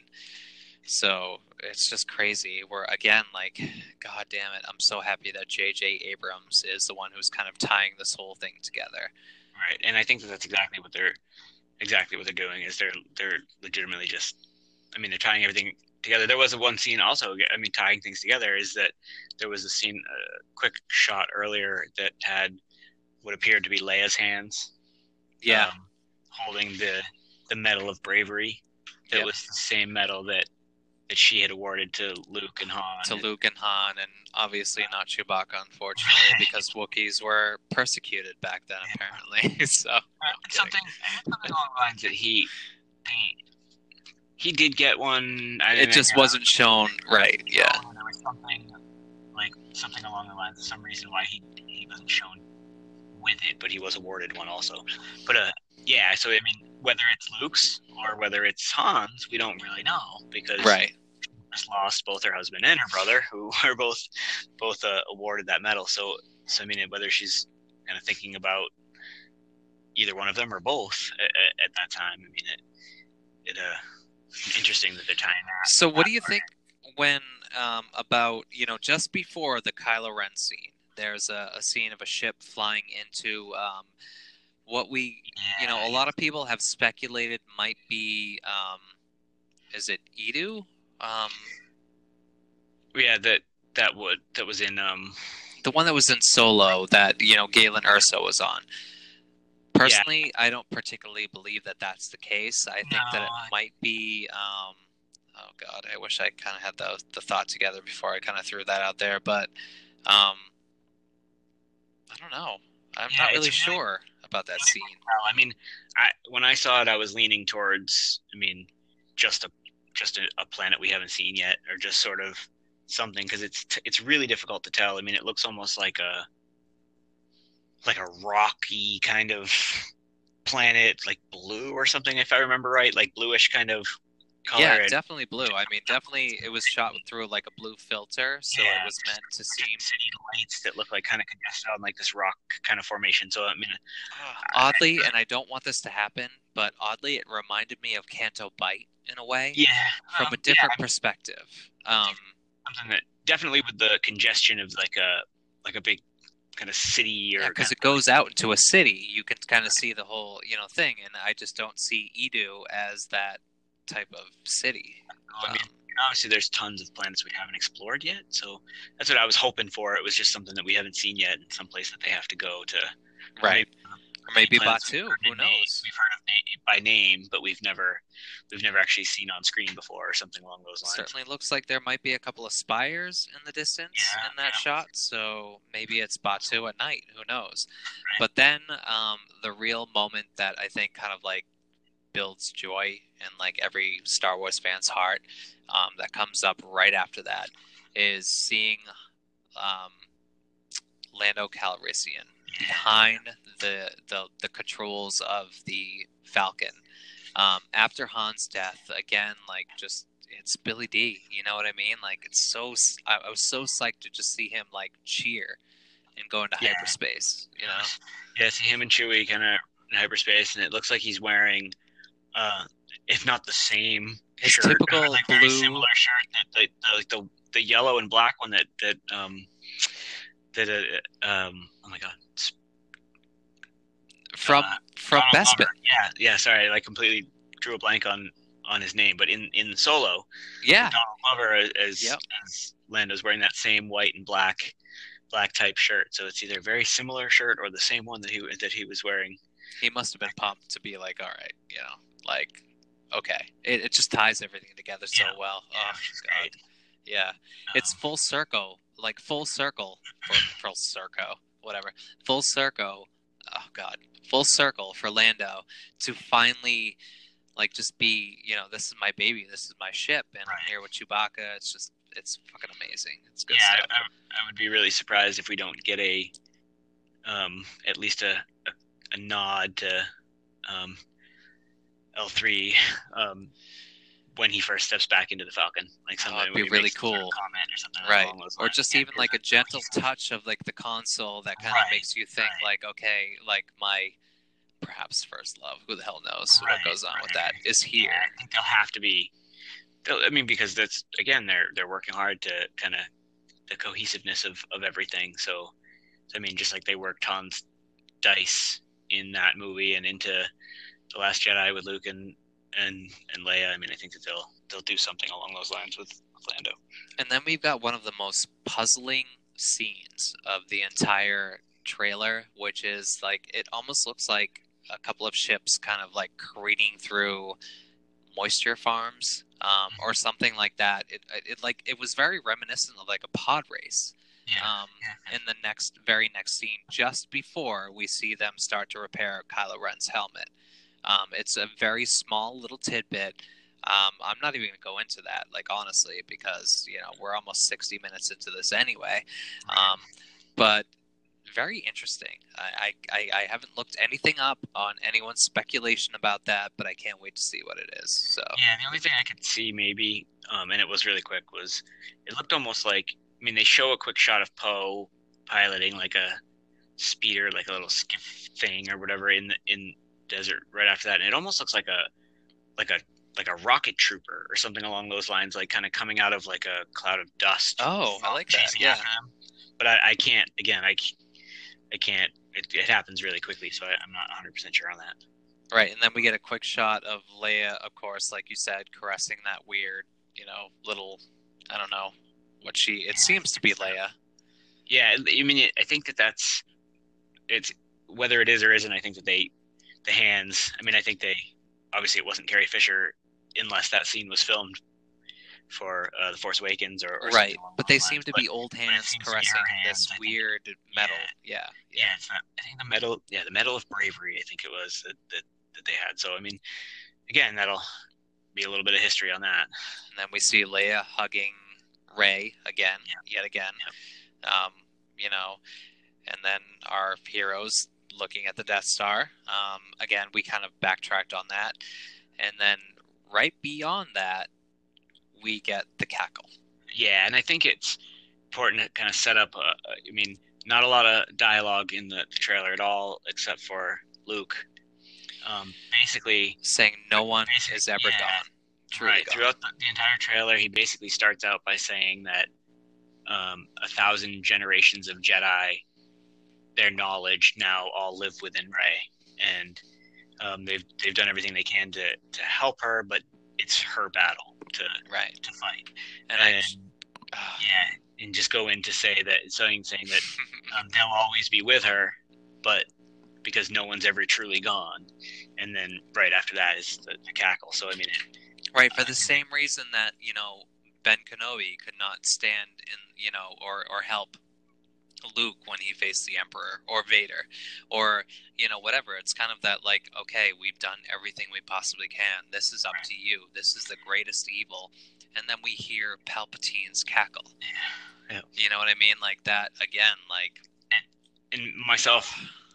So it's just crazy. We're again like, God damn it! I'm so happy that J J Abrams is the one who's kind of tying this whole thing together. Right, and I think that that's exactly what they're exactly what they're doing. Is they're they're legitimately just, I mean, they're tying everything together. There was a one scene also. I mean, tying things together is that there was a scene, a quick shot earlier that had what appeared to be Leia's hands. Yeah, um, holding the the Medal of Bravery. That yep. was the same medal that. that she had awarded to Luke and Han. To Luke and Han, and obviously not Chewbacca, unfortunately, because Wookiees were persecuted back then, apparently. so no, something, something along the lines that he he, he did get one. I it just wasn't shown right. Yeah. There was something like something along the lines of some reason why he he wasn't shown with it, but he was awarded one also. But uh, yeah. So I mean, whether it's Luke's or whether it's Han's, we don't really know because right. she just lost both her husband and her brother, who are both both uh, awarded that medal. So, so I mean, whether she's kind of thinking about either one of them or both at, at that time, I mean, it it uh, interesting that they're tying that. So, what that do you part. think when um, about you know just before the Kylo Ren scene? There's a, a scene of a ship flying into. Um, What we, yeah. you know, a lot of people have speculated might be, um, is it Edu? Um, yeah, that that would that was in um, the one that was in Solo that you know Galen Erso was on. Personally, yeah. I don't particularly believe that that's the case. I think no, that it might be. Um, oh God, I wish I kind of had the the thought together before I kind of threw that out there, but um, I don't know. I'm yeah, not really sure about that scene. I mean, I when I saw it, I was leaning towards. I mean, just a just a, a planet we haven't seen yet, or just sort of something because it's it's really difficult to tell. I mean, it looks almost like a like a rocky kind of planet, like blue or something, if I remember right, like bluish kind of color. Yeah, and, definitely blue. I mean, definitely it was shot through like a blue filter, so yeah, it was meant to seem city lights that look like kind of congested on like this rock kind of formation. So I mean, oddly, and I don't want this to happen, but oddly, it reminded me of Canto Bight in a way. Yeah, from um, a different yeah, perspective. Um, something that definitely with the congestion of like a like a big kind of city, or because yeah, it goes out into a city, you can kind of see the whole you know thing, and I just don't see Edu as that type of city. I mean, um, obviously, there's tons of planets we haven't explored yet, so that's what I was hoping for. It was just something that we haven't seen yet, in some place that they have to go to. Right. Or maybe, or maybe Batuu. Who knows? Name. We've heard of name, by name, but we've never, we've never actually seen on screen before, or something along those lines. Certainly looks like there might be a couple of spires in the distance yeah, in that yeah. shot. So maybe it's Batuu at night. Who knows? Right. But then um, the real moment that I think kind of like builds joy in like every Star Wars fan's heart um, that comes up right after that is seeing um, Lando Calrissian behind the the the controls of the Falcon. Um, after Han's death, again, like just it's Billy D. You know what I mean? Like it's so I, I was so psyched to just see him like cheer and go into Yeah. hyperspace. You know? Yeah, see him and Chewie kind of in hyperspace, and it looks like he's wearing, uh, if not the same His shirt, typical like blue, very similar shirt, that the, the like the the yellow and black one that that um that uh, um oh my god from uh, from Donald Bespin. Glover. Yeah, yeah. Sorry, I like completely drew a blank on on his name, but in in Solo, Yeah, Donald Glover as Yep. as Lando's wearing that same white and black black type shirt. So it's either a very similar shirt or the same one that he that he was wearing. he must have been pumped to be like, all right, you know, like, okay, it, it just ties everything together so Yeah. well. Yeah, Oh which is god, great. yeah, it's full circle, like full circle for full circle, whatever, full circle. Oh god, full circle for Lando to finally, like, just be, you know, this is my baby, this is my ship, and Right. I'm here with Chewbacca. It's just, it's fucking amazing. It's good Yeah, stuff. I, I, I would be really surprised if we don't get a, um, at least a, a, a nod to, um, L three, um, when he first steps back into the Falcon, like something Oh, it'd when be he really makes some sort of cool. comment or something Right, along those or lines. just Yeah, even because like a that's gentle cohesive. touch of like the console that kind Right, of makes you think right. like, okay, like my perhaps first love, who the hell knows Right, what goes on with right. that, is here. Yeah, I think they'll have to be. they'll- I mean, because that's again, they're they're working hard to kind of the cohesiveness of of everything. So, I mean, just like they worked Han's dice in that movie and into The Last Jedi with Luke and and and Leia. I mean, I think that they'll they'll do something along those lines with, with Lando. And then we've got one of the most puzzling scenes of the entire trailer, which is like it almost looks like a couple of ships kind of like careening through moisture farms, um, or something like that. It, it like it was very reminiscent of like a pod race. Yeah, Um, yeah. in the next, very next scene, just before we see them start to repair Kylo Ren's helmet. Um, it's a very small little tidbit. Um, I'm not even going to go into that, like, honestly, because, you know, we're almost sixty minutes into this anyway. Um, but very interesting. I, I, I haven't looked anything up on anyone's speculation about that, but I can't wait to see what it is. So Yeah, the only thing I could see maybe, um, and it was really quick, was it looked almost like, I mean, they show a quick shot of Poe piloting like a speeder, like a little skiff thing or whatever in the in desert right after that, and it almost looks like a like a like a rocket trooper or something along those lines, like kind of coming out of like a cloud of dust. Oh, I like that, chasing yeah. after them. But I, I can't. Again, I, c- I can't. It, it happens really quickly, so I, I'm not one hundred percent sure on that. Right, and then we get a quick shot of Leia, of course, like you said, caressing that weird, you know, little, I don't know what she, it seems to be Leia. Yeah, I mean, I think that that's it's whether it is or isn't. I think that they, the hands. I mean, I think they obviously it wasn't Carrie Fisher unless that scene was filmed for uh, The Force Awakens or, or Right, along but they those seem lines. to But be old it hands seems to be her caressing hands, this I think. weird metal. Yeah, yeah. yeah, it's not. I think the medal, yeah, the medal of bravery. I think it was that that, that they had. So I mean, again, that'll be a little bit of history on that. And then we see Leia hugging Rey again, yet again. Um, you know, and then our heroes looking at the Death Star. Um, again, we kind of backtracked on that, and then right beyond that, we get the cackle. Yeah, and I think it's important to kind of set up. A, I mean, not a lot of dialogue in the trailer at all, except for Luke. Um, basically, saying no one basically, is ever yeah, gone. Truly right gone. throughout the, the entire trailer, he basically starts out by saying that um, a thousand generations of Jedi, their knowledge now all live within Rey, and um, they've they've done everything they can to to help her, but it's her battle to right to fight. And, And, I, uh, yeah, and just go in to say that saying saying that um, they'll always be with her, but because no one's ever truly gone. And then right after that is the, the cackle. So I mean, right, for the same reason that, you know, Ben Kenobi could not stand in, you know, or or help Luke when he faced the Emperor or Vader or, you know, whatever. It's kind of that, like, okay, we've done everything we possibly can. This is up Right. to you. This is the greatest evil. And then we hear Palpatine's cackle. Yeah. You know what I mean? Like that again, like, and, and myself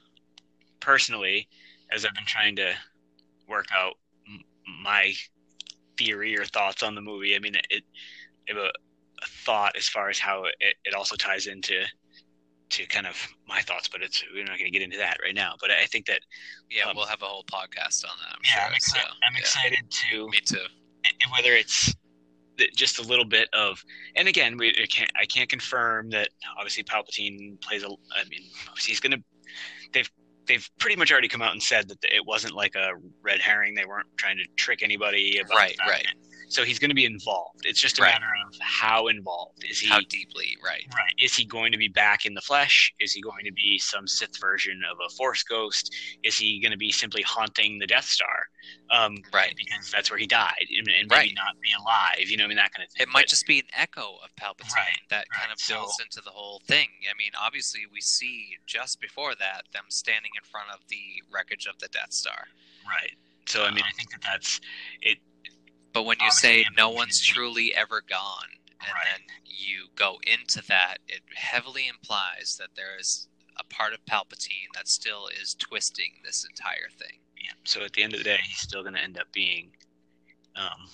personally, as I've been trying to work out m- my theory or thoughts on the movie, I mean, it, it I have a, a thought as far as how it, it also ties into to kind of my thoughts, but it's we're not going to get into that right now. But I think that Yeah, um, we'll have a whole podcast on that. I'm yeah, sure. I'm, excited, so, I'm yeah. excited to Me too. whether it's just a little bit of, and again, we I can't I can't confirm that obviously Palpatine plays a. I mean, obviously he's going to. They've they've pretty much already come out and said that it wasn't like a red herring. They weren't trying to trick anybody about right, that. right. So he's going to be involved. It's just a right. matter of how involved is he? How deeply, right? Right. Is he going to be back in the flesh? Is he going to be some Sith version of a Force ghost? Is he going to be simply haunting the Death Star? Um, right. Because that's where he died, and, and maybe right. not be alive. You know, I mean, that kind of thing. It might but, just be an echo of Palpatine right, that right. kind of builds so, into the whole thing. I mean, obviously, we see just before that them standing in front of the wreckage of the Death Star. Right. So, I mean, um, I think that that's it. But when you say no one's truly ever gone, and right. then you go into that, it heavily implies that there is a part of Palpatine that still is twisting this entire thing. Yeah. So at the end of the day, he's still going to end up being, um,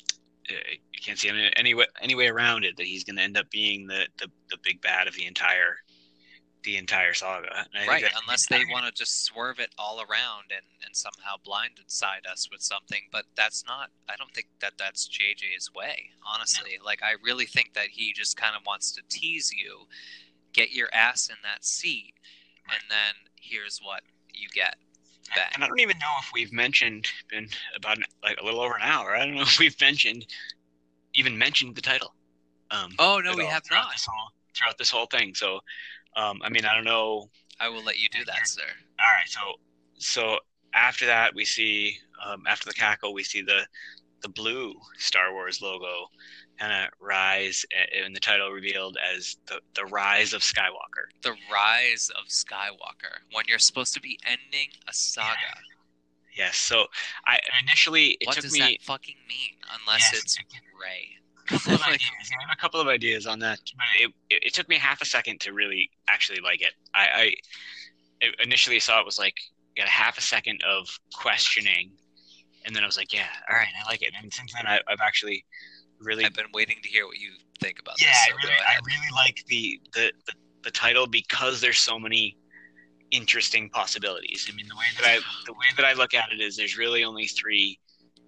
you can't see him any way, any way around it, that he's going to end up being the, the, the big bad of the entire the entire saga. Right, unless they want to just swerve it all around and, and somehow blindside us with something. But that's not, I don't think that that's J J's way, honestly. No. Like, I really think that he just kind of wants to tease you, get your ass in that seat, and then here's what you get. Bang. And I don't even know if we've mentioned, been about like a little over an hour, I don't know if we've mentioned, even mentioned the title. Um, oh, no, we have throughout not. This whole, throughout this whole thing, so... Um, I mean, I don't know. I will let you do that, sir. All right. So, so after that, we see um, after the cackle, we see the the blue Star Wars logo kind of rise, and the title revealed as the the Rise of Skywalker. The Rise of Skywalker. When you're supposed to be ending a saga. Yeah. Yes. So I initially it what took does me, that fucking mean? Unless yes, it's Rey. Couple of ideas. I have a couple of ideas on that, but it, it, it took me half a second to really actually like it. I, I initially saw it was like got a half a second of questioning, and then I was like, yeah, all right, I like it. And since then, I, I've actually really I've been waiting to hear what you think about yeah, this. Yeah, so I really, I really like the, the the the title because there's so many interesting possibilities. I mean, the way that I the way that I look at it is there's really only three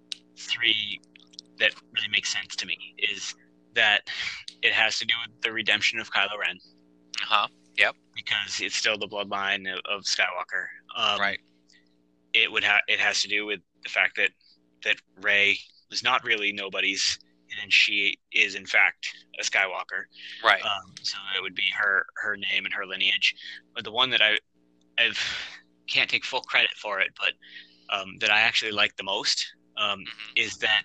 three. that really makes sense to me is that it has to do with the redemption of Kylo Ren. Uh-huh. Yep. Because it's still the bloodline of, of Skywalker. Um, right. It would have. It has to do with the fact that that Rey was not really nobody's, and she is in fact a Skywalker. Right. Um, so it would be her her name and her lineage. But the one that I I've can't take full credit for it, but um, that I actually like the most um, mm-hmm. is that.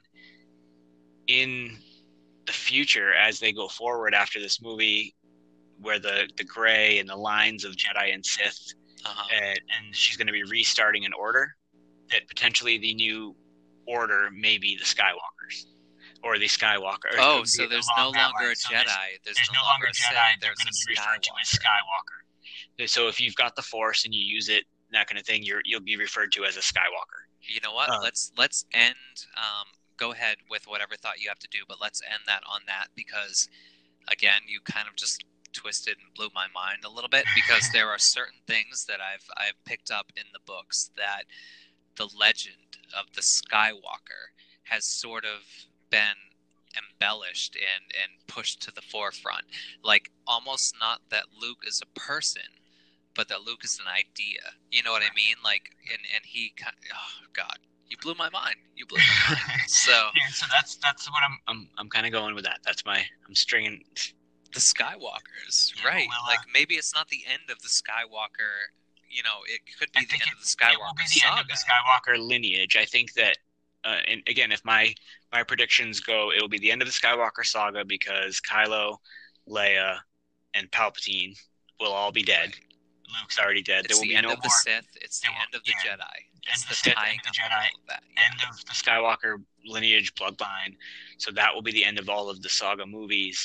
In the future, as they go forward after this movie, where the, the gray and the lines of Jedi and Sith, uh-huh. and, and she's going to be restarting an order, that potentially the new order may be the Skywalkers, or the Skywalker. Oh, so there's no longer a so Jedi. There's, There's, there's no, no longer longer a Jedi. There's going a to be referred to as Skywalker. So if you've got the Force and you use it, that kind of thing, you're you'll be referred to as a Skywalker. You know what? Uh, let's let's end. Um, Go ahead with whatever thought you have to do, but let's end that on that because, again, you kind of just twisted and blew my mind a little bit because there are certain things that I've I've picked up in the books that the legend of the Skywalker has sort of been embellished and, and pushed to the forefront. Like, almost not that Luke is a person, but that Luke is an idea. You know what I mean? Like, and, and he kind of, oh, God. You blew my mind. You blew my mind. So, yeah, so that's that's what I'm I'm I'm kind of going with that. That's my I'm stringing the Skywalkers, yeah, right? Well, uh, like maybe it's not the end of the Skywalker. You know, it could be the end it, of the Skywalker it will be the saga. End of the Skywalker lineage. I think that, uh, and again, if my my predictions go, it will be the end of the Skywalker saga because Kylo, Leia, and Palpatine will all be dead. Right. Luke's already dead. It's there will the be end no of the more, Sith. It's the end of the yeah. Jedi. It's end the of Sith, tying end of the up Jedi, all of that. Yeah. End of the Skywalker lineage bloodline. So that will be the end of all of the saga movies.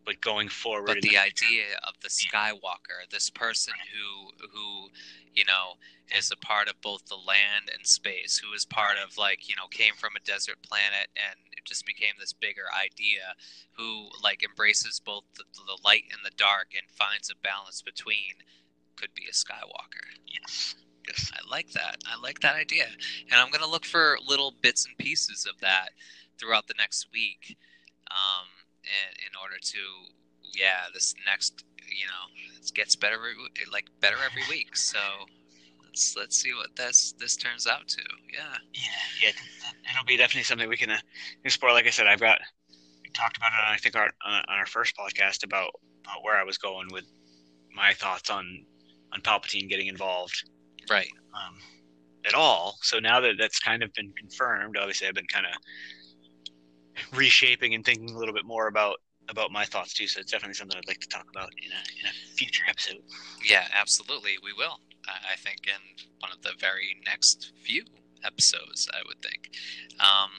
but going forward. But in the, the idea of the Skywalker, this person who who you know is a part of both the land and space, who is part of, like, you know, came from a desert planet and it just became this bigger idea, who like embraces both the, the light and the dark and finds a balance between, could be a Skywalker. Yes. Yes. I like that. I like that idea. And I'm going to look for little bits and pieces of that throughout the next week, um, in, in order to, yeah, this next, you know, it gets better, like better every week. So let's let's see what this this turns out to. Yeah. Yeah. Yeah. It'll be definitely something we can uh, explore. Like I said, I've got we talked about it on, I think our on our first podcast about, about where I was going with my thoughts on on Palpatine getting involved. Right. Um, at all. So now that that's kind of been confirmed, obviously I've been kind of reshaping and thinking a little bit more about about my thoughts too. So it's definitely something I'd like to talk about in a in a future episode. Yeah, absolutely, we will. I, I think in one of the very next few episodes, I would think. Um,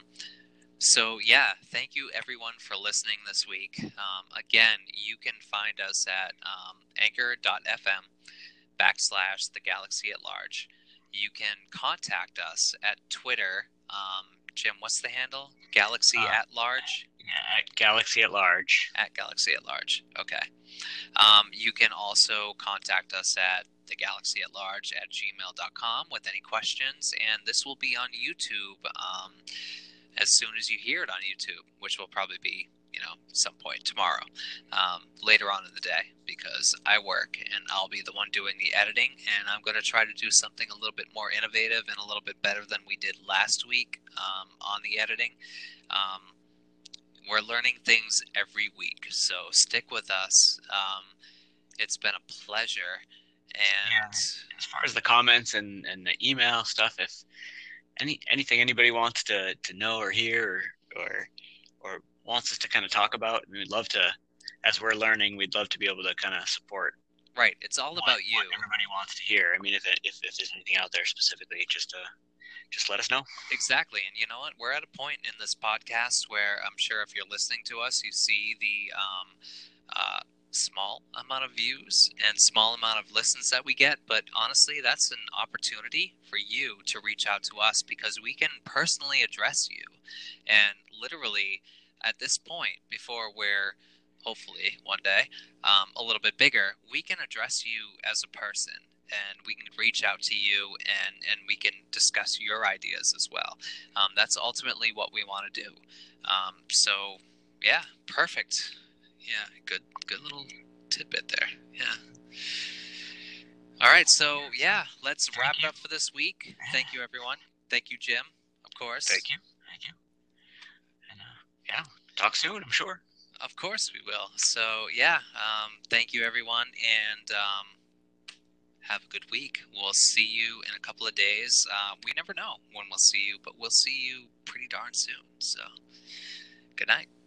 so yeah, thank you everyone for listening this week. Um, again, you can find us at um, anchor dot f m backslash the galaxy at large. You can contact us at Twitter. Um, Jim, what's the handle? Galaxy uh, at large? Yeah, at Galaxy at large. At Galaxy at large. Okay. Um, you can also contact us at the galaxy at large at gmail dot com with any questions. And this will be on YouTube um, as soon as you hear it on YouTube, which will probably be, you know, some point tomorrow, um, later on in the day, because I work and I'll be the one doing the editing, and I'm going to try to do something a little bit more innovative and a little bit better than we did last week um, on the editing. Um, we're learning things every week, so stick with us. Um, it's been a pleasure. And yeah, as far as the comments and, and the email stuff, if any anything anybody wants to, to know or hear or, or or wants us to kind of talk about, and we'd love to, as we're learning, we'd love to be able to kind of support. Right. It's all what, about you. What everybody wants to hear. I mean, if, if if there's anything out there specifically, just uh, just let us know. Exactly. And you know what? We're at a point in this podcast where I'm sure if you're listening to us, you see the um, uh, small amount of views and small amount of listens that we get. But honestly, that's an opportunity for you to reach out to us, because we can personally address you. And literally, at this point, before we're hopefully one day um, a little bit bigger, we can address you as a person, and we can reach out to you, and, and we can discuss your ideas as well. Um, that's ultimately what we want to do. Um, so, yeah, perfect. Yeah, good good little tidbit there. Yeah. All right, so, yeah, let's Thank wrap you. it up for this week. Thank you, everyone. Thank you, Jim, of course. Thank you. Thank you. And, uh, yeah, talk soon, I'm sure. Of course we will. So, yeah, um, thank you, everyone, and um, have a good week. We'll see you in a couple of days. Uh, we never know when we'll see you, but we'll see you pretty darn soon. So, good night.